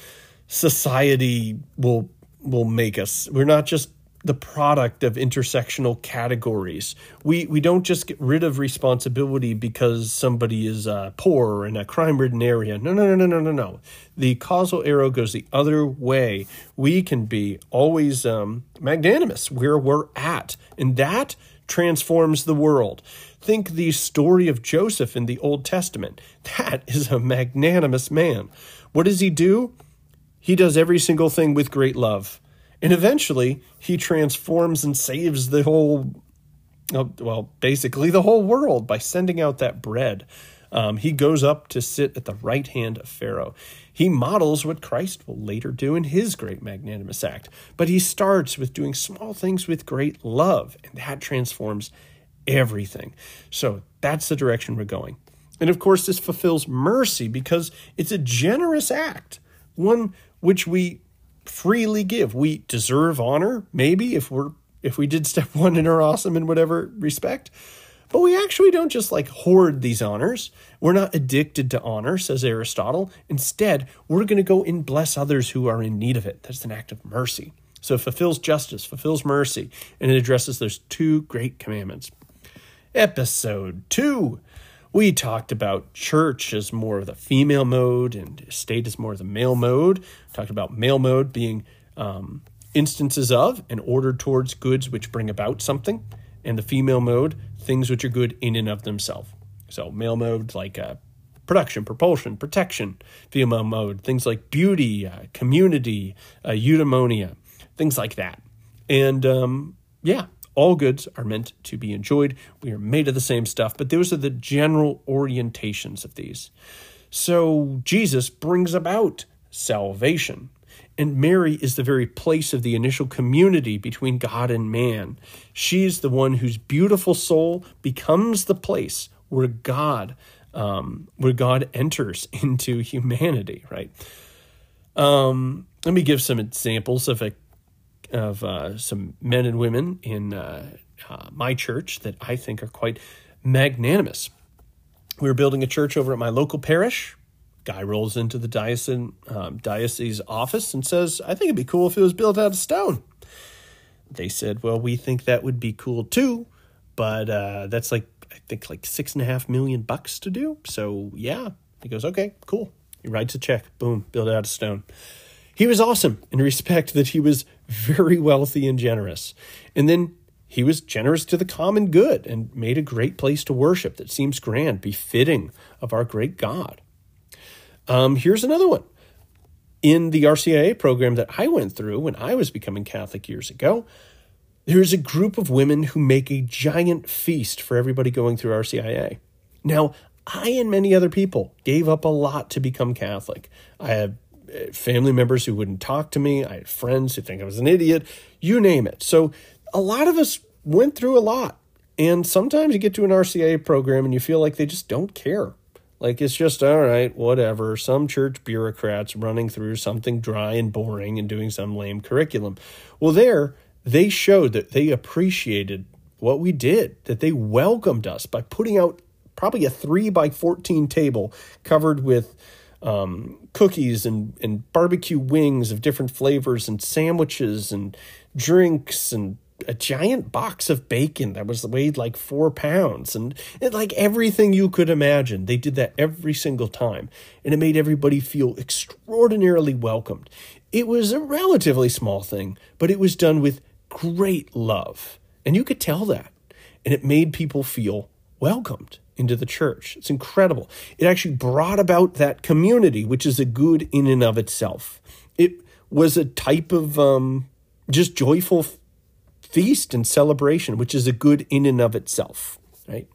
society will make us. We're not just the product of intersectional categories. We don't just get rid of responsibility because somebody is poor in a crime-ridden area. No, no, no, no, no, no, no. The causal arrow goes the other way. We can be always magnanimous where we're at, and that transforms the world. Think the story of Joseph in the Old Testament. That is a magnanimous man. What does he do? He does every single thing with great love. And eventually, he transforms and saves the whole, basically the whole world by sending out that bread. He goes up to sit at the right hand of Pharaoh. He models what Christ will later do in his great magnanimous act. But he starts with doing small things with great love, and that transforms everything. So that's the direction we're going. And of course, this fulfills mercy because it's a generous act, one which we freely give. We deserve honor, maybe, if we did step one and are awesome in whatever respect. But we actually don't just hoard these honors. We're not addicted to honor, says Aristotle. Instead, we're going to go and bless others who are in need of it. That's an act of mercy. So it fulfills justice, fulfills mercy, and it addresses those two great commandments. Episode 2. We talked about church as more of the female mode and state as more of the male mode. We talked about male mode being instances of and ordered towards goods which bring about something, and the female mode, things which are good in and of themselves. So male mode like production, propulsion, protection. Female mode, things like beauty, community, eudaimonia, things like that. And all goods are meant to be enjoyed. We are made of the same stuff, but those are the general orientations of these. So Jesus brings about salvation, and Mary is the very place of the initial community between God and man. She's the one whose beautiful soul becomes the place where God enters into humanity, right? Let me give some examples of some men and women in my church that I think are quite magnanimous. We were building a church over at my local parish. Guy rolls into the diocese office and says, I think it'd be cool if it was built out of stone. They said, well, we think that would be cool too, but that's I think $6.5 million to do. So yeah, he goes, okay, cool. He writes a check, boom, build it out of stone. He was awesome in respect that he was very wealthy and generous. And then he was generous to the common good and made a great place to worship that seems grand, befitting of our great God. Here's another one. In the RCIA program that I went through when I was becoming Catholic years ago, there's a group of women who make a giant feast for everybody going through RCIA. Now, I and many other people gave up a lot to become Catholic. I had family members who wouldn't talk to me. I had friends who think I was an idiot. You name it. So a lot of us went through a lot. And sometimes you get to an RCIA program and you feel like they just don't care. Like it's just, all right, whatever. Some church bureaucrats running through something dry and boring and doing some lame curriculum. Well, there, they showed that they appreciated what we did, that they welcomed us by putting out probably a 3x14 table covered with cookies and barbecue wings of different flavors and sandwiches and drinks and a giant box of bacon that was weighed like 4 pounds and like everything you could imagine. They did that every single time, and it made everybody feel extraordinarily welcomed. It was a relatively small thing, but it was done with great love, and you could tell that, and it made people feel welcomed into the church. It's incredible. It actually brought about that community, which is a good in and of itself. It was a type of just joyful feast and celebration, which is a good in and of itself, right?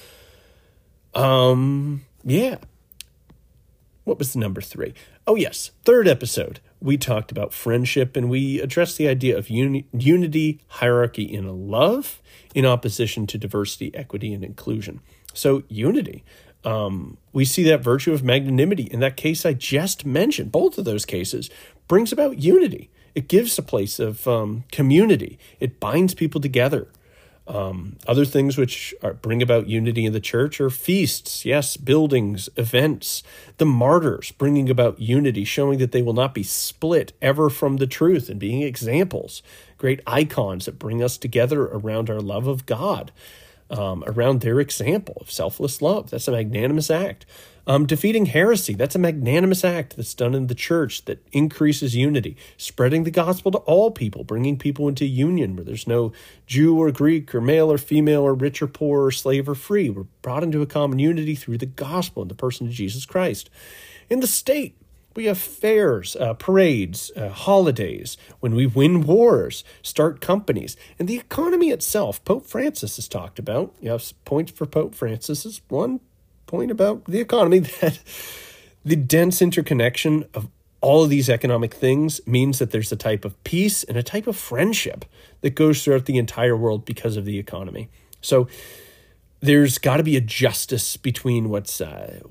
Yeah. What was the number 3? Oh, yes. 3rd episode, we talked about friendship, and we addressed the idea of unity, hierarchy, and love in opposition to diversity, equity, and inclusion. So unity, we see that virtue of magnanimity in that case I just mentioned. Both of those cases brings about unity. It gives a place of community. It binds people together. Other things which bring about unity in the church are feasts, yes, buildings, events, the martyrs, bringing about unity, showing that they will not be split ever from the truth, and being examples, great icons that bring us together around our love of God, around their example of selfless love. That's a magnanimous act. Defeating heresy, that's a magnanimous act that's done in the church that increases unity. Spreading the gospel to all people, bringing people into union where there's no Jew or Greek or male or female or rich or poor or slave or free. We're brought into a common unity through the gospel in the person of Jesus Christ. In the state, we have fairs, parades, holidays, when we win wars, start companies. And the economy itself, Pope Francis has talked about. You have points for Pope Francis is one point about the economy, that the dense interconnection of all of these economic things means that there's a type of peace and a type of friendship that goes throughout the entire world because of the economy. So there's got to be a justice between what's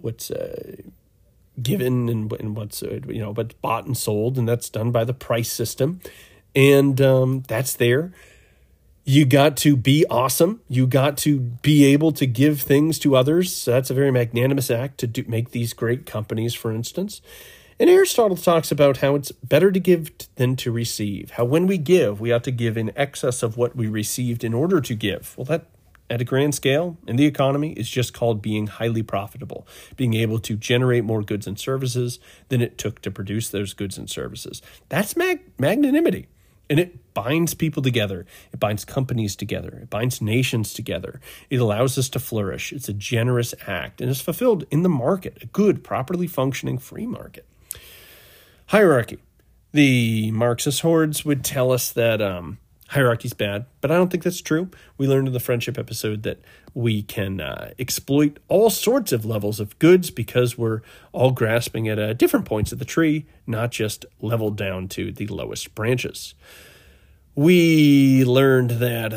given and what's what's bought and sold, and that's done by the price system, and that's there. You got to be awesome. You got to be able to give things to others. So that's a very magnanimous act to make these great companies, for instance. And Aristotle talks about how it's better to give than to receive. How when we give, we ought to give in excess of what we received in order to give. Well, that at a grand scale in the economy is just called being highly profitable, being able to generate more goods and services than it took to produce those goods and services. That's magnanimity. And it binds people together. It binds companies together. It binds nations together. It allows us to flourish. It's a generous act, and it's fulfilled in the market, a good, properly functioning free market. Hierarchy. The Marxist hordes would tell us that hierarchy's bad, but I don't think that's true. We learned in the friendship episode that we can exploit all sorts of levels of goods because we're all grasping at different points of the tree, not just leveled down to the lowest branches. We learned that,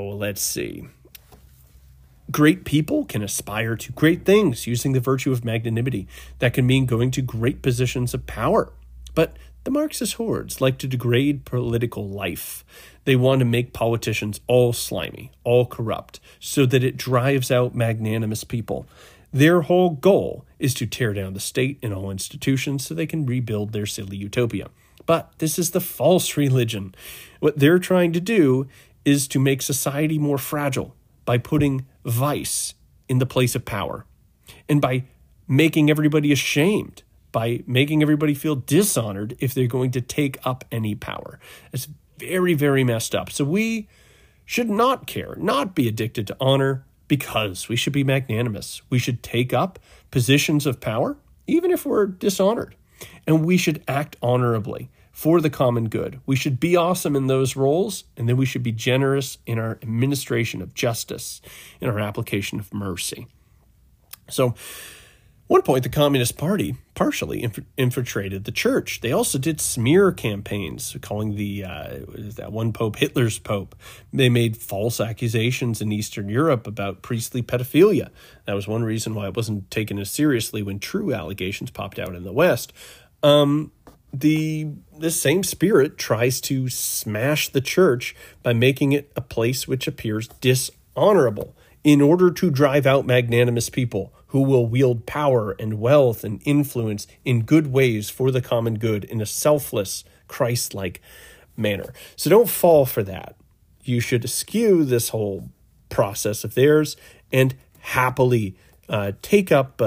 great people can aspire to great things using the virtue of magnanimity. That can mean going to great positions of power. But the Marxist hordes like to degrade political life. They want to make politicians all slimy, all corrupt, so that it drives out magnanimous people. Their whole goal is to tear down the state and all institutions so they can rebuild their silly utopia. But this is the false religion. What they're trying to do is to make society more fragile by putting vice in the place of power and by making everybody ashamed, by making everybody feel dishonored if they're going to take up any power. It's very, very messed up. So we should not care, not be addicted to honor, because we should be magnanimous. We should take up positions of power, even if we're dishonored. And we should act honorably for the common good. We should be awesome in those roles, and then we should be generous in our administration of justice, in our application of mercy. So, at one point, the Communist Party partially infiltrated the church. They also did smear campaigns, calling that one pope Hitler's pope. They made false accusations in Eastern Europe about priestly pedophilia. That was one reason why it wasn't taken as seriously when true allegations popped out in the West. The same spirit tries to smash the church by making it a place which appears dishonorable in order to drive out magnanimous people who will wield power and wealth and influence in good ways for the common good in a selfless, Christ-like manner. So don't fall for that. You should eschew this whole process of theirs and happily take up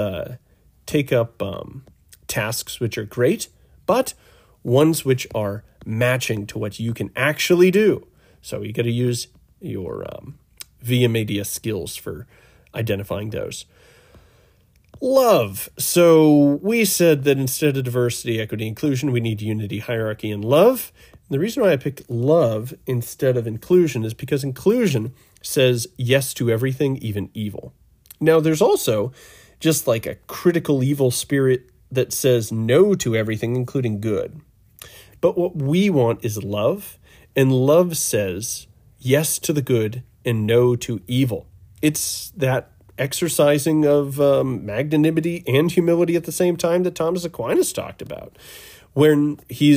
tasks which are great, but ones which are matching to what you can actually do. So you got to use your via media skills for identifying those. Love. So we said that instead of diversity, equity, inclusion, we need unity, hierarchy, and love. And the reason why I picked love instead of inclusion is because inclusion says yes to everything, even evil. Now, there's also just like a critical evil spirit that says no to everything, including good. But what we want is love, and love says yes to the good and no to evil. It's that exercising of magnanimity and humility at the same time that Thomas Aquinas talked about, when he's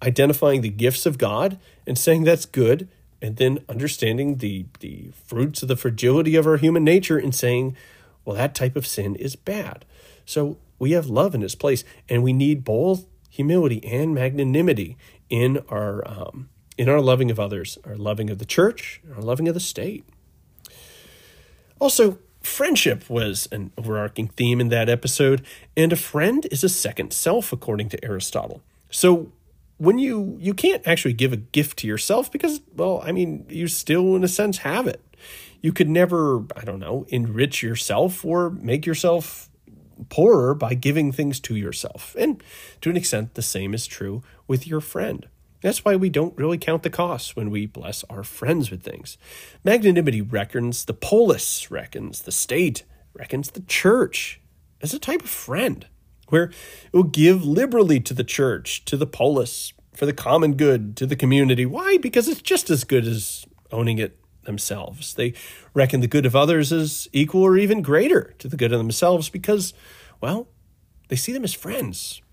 identifying the gifts of God and saying that's good, and then understanding the fruits of the fragility of our human nature and saying, well, that type of sin is bad. So we have love in its place, and we need both humility and magnanimity in our loving of others, our loving of the church, our loving of the state. Also, friendship was an overarching theme in that episode, and a friend is a second self, according to Aristotle. So when you can't actually give a gift to yourself because, well, I mean, you still, in a sense, have it. You could never, enrich yourself or make yourself poorer by giving things to yourself. And to an extent, the same is true with your friend. That's why we don't really count the costs when we bless our friends with things. Magnanimity reckons the polis, reckons the state, reckons the church as a type of friend, where it will give liberally to the church, to the polis, for the common good, to the community. Why? Because it's just as good as owning it themselves. They reckon the good of others as equal or even greater to the good of themselves because, well, they see them as friends.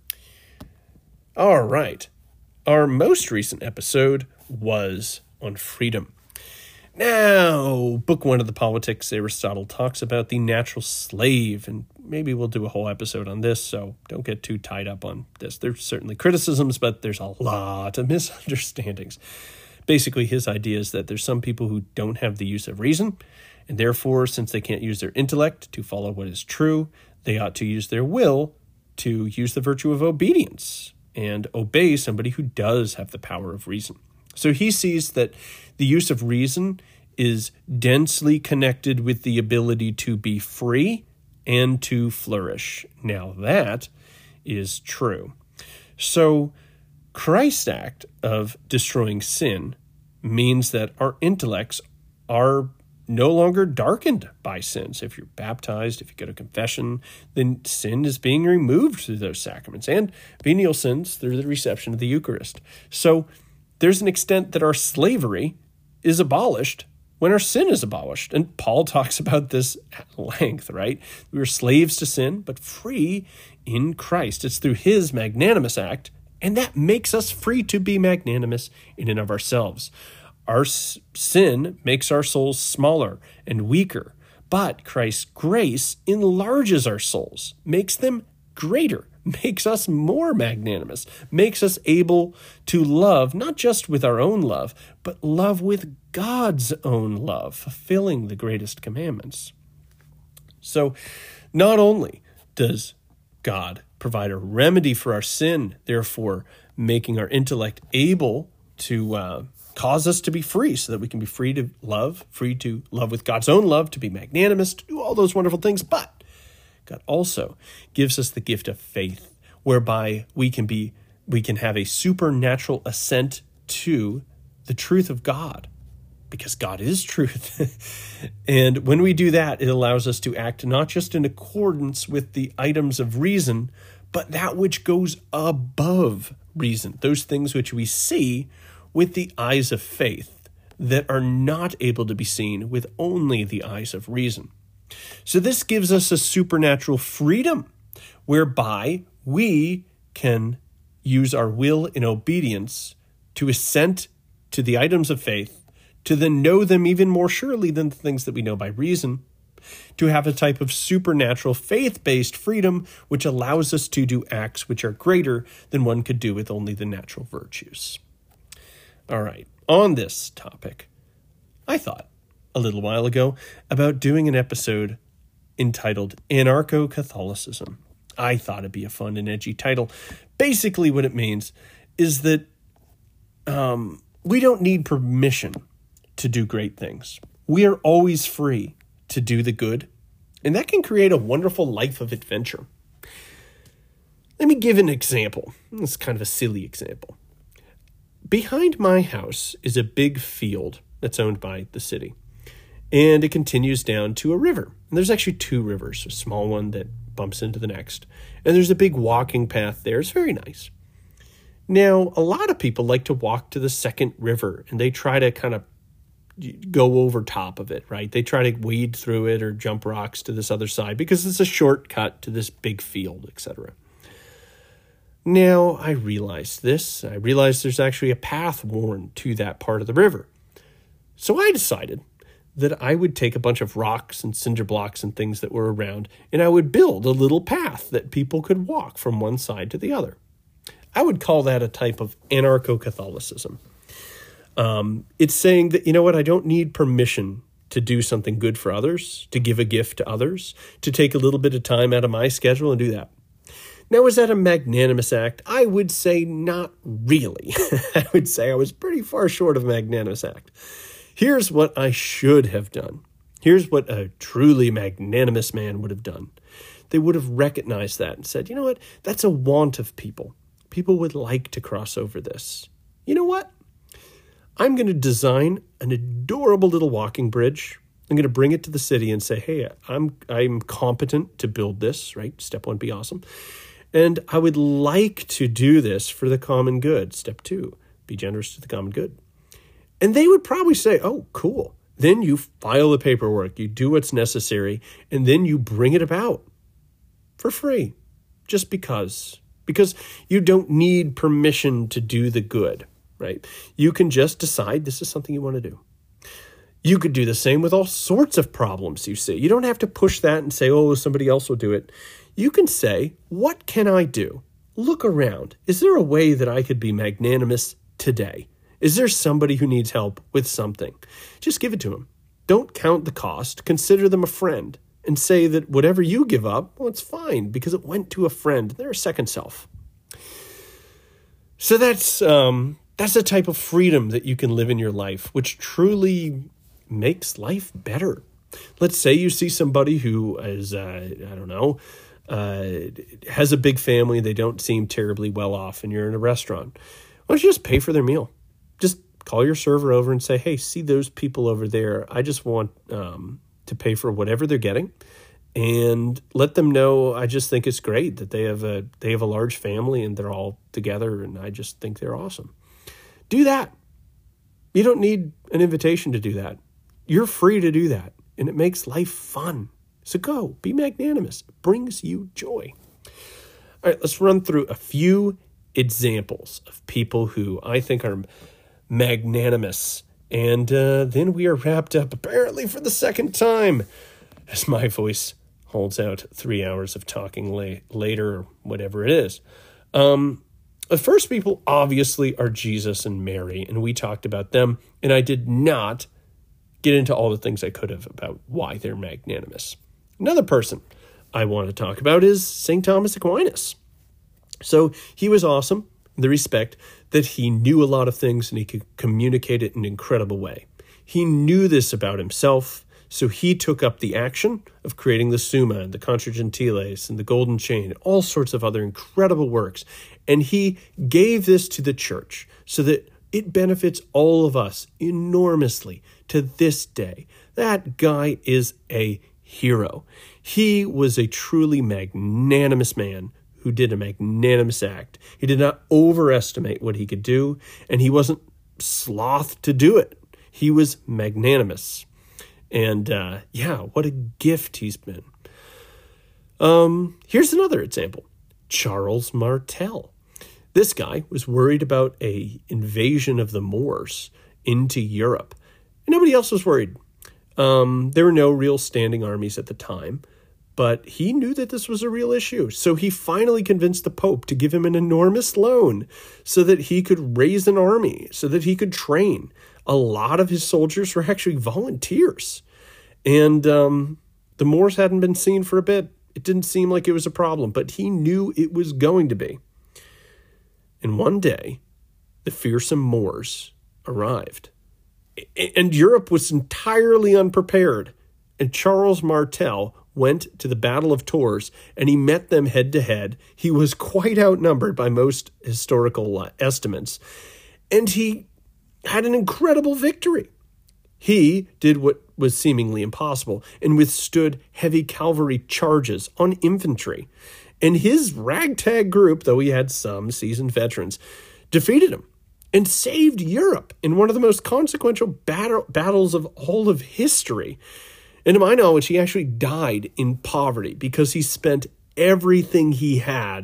All right. Our most recent episode was on freedom. Now, Book 1 of the Politics, Aristotle talks about the natural slave, and maybe we'll do a whole episode on this, so don't get too tied up on this. There's certainly criticisms, but there's a lot of misunderstandings. Basically, his idea is that there's some people who don't have the use of reason, and therefore, since they can't use their intellect to follow what is true, they ought to use their will to use the virtue of obedience and obey somebody who does have the power of reason. So he sees that the use of reason is densely connected with the ability to be free and to flourish. Now that is true. So Christ's act of destroying sin means that our intellects are no longer darkened by sins. If you're baptized, if you go to confession, then sin is being removed through those sacraments, and venial sins through the reception of the Eucharist. So there's an extent that our slavery is abolished when our sin is abolished. And Paul talks about this at length, right? We were slaves to sin, but free in Christ. It's through his magnanimous act, and that makes us free to be magnanimous in and of ourselves. Our sin makes our souls smaller and weaker, but Christ's grace enlarges our souls, makes them greater, makes us more magnanimous, makes us able to love, not just with our own love, but love with God's own love, fulfilling the greatest commandments. So not only does God provide a remedy for our sin, therefore making our intellect able to cause us to be free so that we can be free to love with God's own love, to be magnanimous, to do all those wonderful things. But God also gives us the gift of faith, whereby we can have a supernatural assent to the truth of God, because God is truth. And when we do that, it allows us to act not just in accordance with the items of reason, but that which goes above reason, those things which we see with the eyes of faith that are not able to be seen with only the eyes of reason. So this gives us a supernatural freedom whereby we can use our will in obedience to assent to the items of faith, to then know them even more surely than the things that we know by reason, to have a type of supernatural faith-based freedom which allows us to do acts which are greater than one could do with only the natural virtues. All right, on this topic, I thought a little while ago about doing an episode entitled Anarcho-Catholicism. I thought it'd be a fun and edgy title. Basically what it means is that we don't need permission to do great things. We are always free to do the good, and that can create a wonderful life of adventure. Let me give an example. It's kind of a silly example. Behind my house is a big field that's owned by the city, and it continues down to a river. And there's actually two rivers, a small one that bumps into the next, and there's a big walking path there. It's very nice. Now, a lot of people like to walk to the second river, and they try to kind of go over top of it, right? They try to wade through it or jump rocks to this other side because it's a shortcut to this big field, etc. Now, I realized this. I realized there's actually a path worn to that part of the river. So I decided that I would take a bunch of rocks and cinder blocks and things that were around, and I would build a little path that people could walk from one side to the other. I would call that a type of anarcho-Catholicism. It's saying that, you know what, I don't need permission to do something good for others, to give a gift to others, to take a little bit of time out of my schedule and do that. Now, is that a magnanimous act? I would say not really. I would say I was pretty far short of a magnanimous act. Here's what I should have done. Here's what a truly magnanimous man would have done. They would have recognized that and said, you know what, that's a want of people. People would like to cross over this. You know what? I'm going to design an adorable little walking bridge. I'm going to bring it to the city and say, hey, I'm competent to build this, right? Step 1, be awesome. And I would like to do this for the common good. Step 2, be generous to the common good. And they would probably say, oh, cool. Then you file the paperwork, you do what's necessary, and then you bring it about for free, just because. Because you don't need permission to do the good, right? You can just decide this is something you want to do. You could do the same with all sorts of problems you see. You don't have to push that and say, oh, somebody else will do it. You can say, what can I do? Look around. Is there a way that I could be magnanimous today? Is there somebody who needs help with something? Just give it to them. Don't count the cost. Consider them a friend and say that whatever you give up, well, it's fine because it went to a friend. They're a second self. So that's a type of freedom that you can live in your life, which truly makes life better. Let's say you see somebody who is, has a big family. They don't seem terribly well off, and you're in a restaurant. Why don't you just pay for their meal? Just call your server over and say, hey, see those people over there? I just want to pay for whatever they're getting, and let them know I just think it's great that they have a large family and they're all together, and I just think they're awesome. Do that. You don't need an invitation to do that. You're free to do that, and it makes life fun. So go, be magnanimous. It brings you joy. All right, let's run through a few examples of people who I think are magnanimous. And then we are wrapped up, apparently for the second time, as my voice holds out 3 hours of talking later, or whatever it is. The first people, obviously, are Jesus and Mary, and we talked about them, and I did not get into all the things I could have about why they're magnanimous. Another person I want to talk about is St. Thomas Aquinas. So he was awesome in the respect that he knew a lot of things and he could communicate it in an incredible way. He knew this about himself, so he took up the action of creating the Summa and the Contra Gentiles and the Golden Chain, all sorts of other incredible works. And he gave this to the church so that it benefits all of us enormously to this day. That guy is a hero. He was a truly magnanimous man who did a magnanimous act. He did not overestimate what he could do, and he wasn't sloth to do it. He was magnanimous. And what a gift he's been. Here's another example. Charles Martel. This guy was worried about an invasion of the Moors into Europe. And nobody else was worried. There were no real standing armies at the time, but he knew that this was a real issue. So he finally convinced the Pope to give him an enormous loan so that he could raise an army, so that he could train. A lot of his soldiers were actually volunteers. And the Moors hadn't been seen for a bit. It didn't seem like it was a problem, but he knew it was going to be. And one day, the fearsome Moors arrived. And Europe was entirely unprepared. And Charles Martel went to the Battle of Tours, and he met them head to head. He was quite outnumbered by most historical estimates. And he had an incredible victory. He did what was seemingly impossible and withstood heavy cavalry charges on infantry. And his ragtag group, though he had some seasoned veterans, defeated him and saved Europe in one of the most consequential battles of all of history. And to my knowledge, he actually died in poverty because he spent everything he had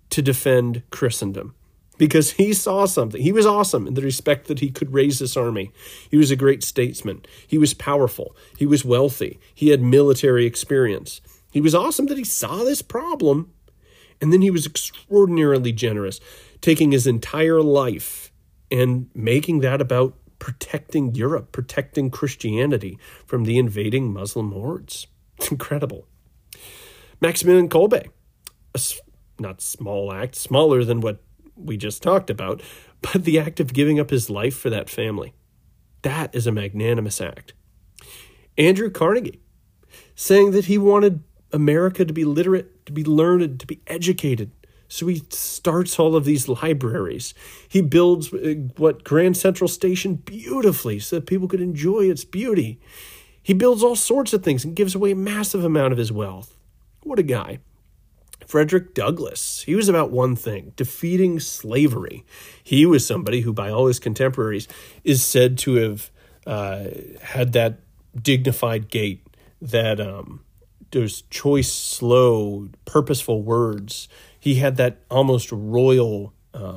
to defend Christendom because he saw something. He was awesome in the respect that he could raise this army. He was a great statesman. He was powerful. He was wealthy. He had military experience. He was awesome that he saw this problem. And then he was extraordinarily generous, taking his entire life and making that about protecting Europe, protecting Christianity from the invading Muslim hordes. It's incredible. Maximilian Kolbe, not small act, smaller than what we just talked about, but the act of giving up his life for that family. That is a magnanimous act. Andrew Carnegie, saying that he wanted America to be literate, to be learned, to be educated. So he starts all of these libraries. He builds Grand Central Station beautifully so that people could enjoy its beauty. He builds all sorts of things and gives away a massive amount of his wealth. What a guy. Frederick Douglass, he was about one thing, defeating slavery. He was somebody who, by all his contemporaries, is said to have had that dignified gait, that those choice, slow, purposeful words. He had that almost royal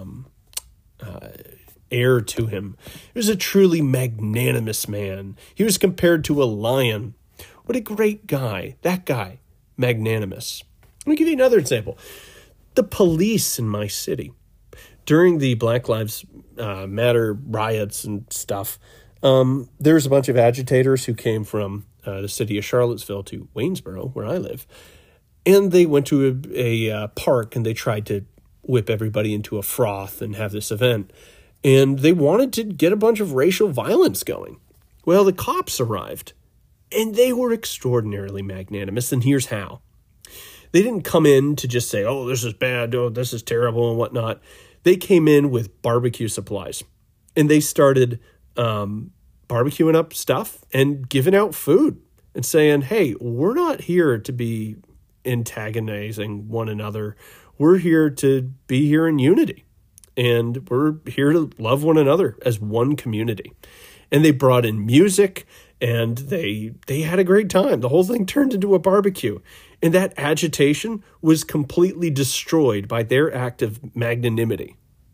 air to him. He was a truly magnanimous man. He was compared to a lion. What a great guy. That guy, magnanimous. Let me give you another example. The police in my city, during the Black Lives Matter riots and stuff, there was a bunch of agitators who came from the city of Charlottesville to Waynesboro, where I live. And they went to a park and they tried to whip everybody into a froth and have this event. And they wanted to get a bunch of racial violence going. Well, the cops arrived and they were extraordinarily magnanimous. And here's how. They didn't come in to just say, oh, this is bad, oh, this is terrible and whatnot. They came in with barbecue supplies and they started barbecuing up stuff and giving out food and saying, hey, we're not here to be antagonizing one another. We're here to be here in unity. And we're here to love one another as one community. And they brought in music and they had a great time. The whole thing turned into a barbecue. And that agitation was completely destroyed by their act of magnanimity.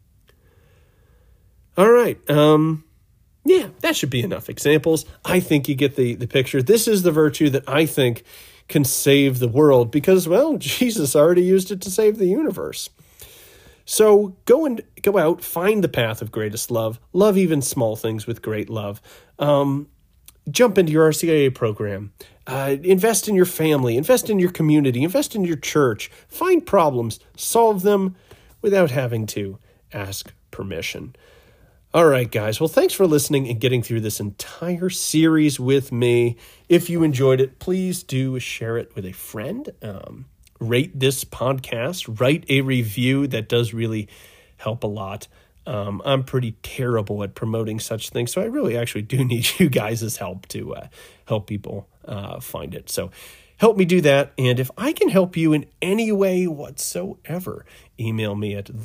All right. Yeah, that should be enough examples. I think you get the picture. This is the virtue that I think can save the world because, well, Jesus already used it to save the universe. So go out, find the path of greatest love, love even small things with great love. Jump into your RCIA program, invest in your family, invest in your community, invest in your church, find problems, solve them without having to ask permission. All right, guys. Well, thanks for listening and getting through this entire series with me. If you enjoyed it, please do share it with a friend. Rate this podcast. Write a review. That does really help a lot. I'm pretty terrible at promoting such things, so I really actually do need you guys' help to help people find it. So help me do that. And if I can help you in any way whatsoever, email me at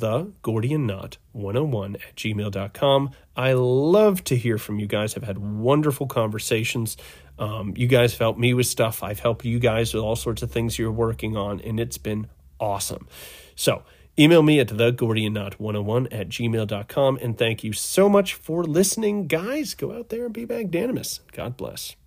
thegordianknot101@gmail.com. I love to hear from you guys. I've had wonderful conversations. You guys have helped me with stuff. I've helped you guys with all sorts of things you're working on, and it's been awesome. So email me at thegordianknot101@gmail.com. And thank you so much for listening, guys. Go out there and be magnanimous. God bless.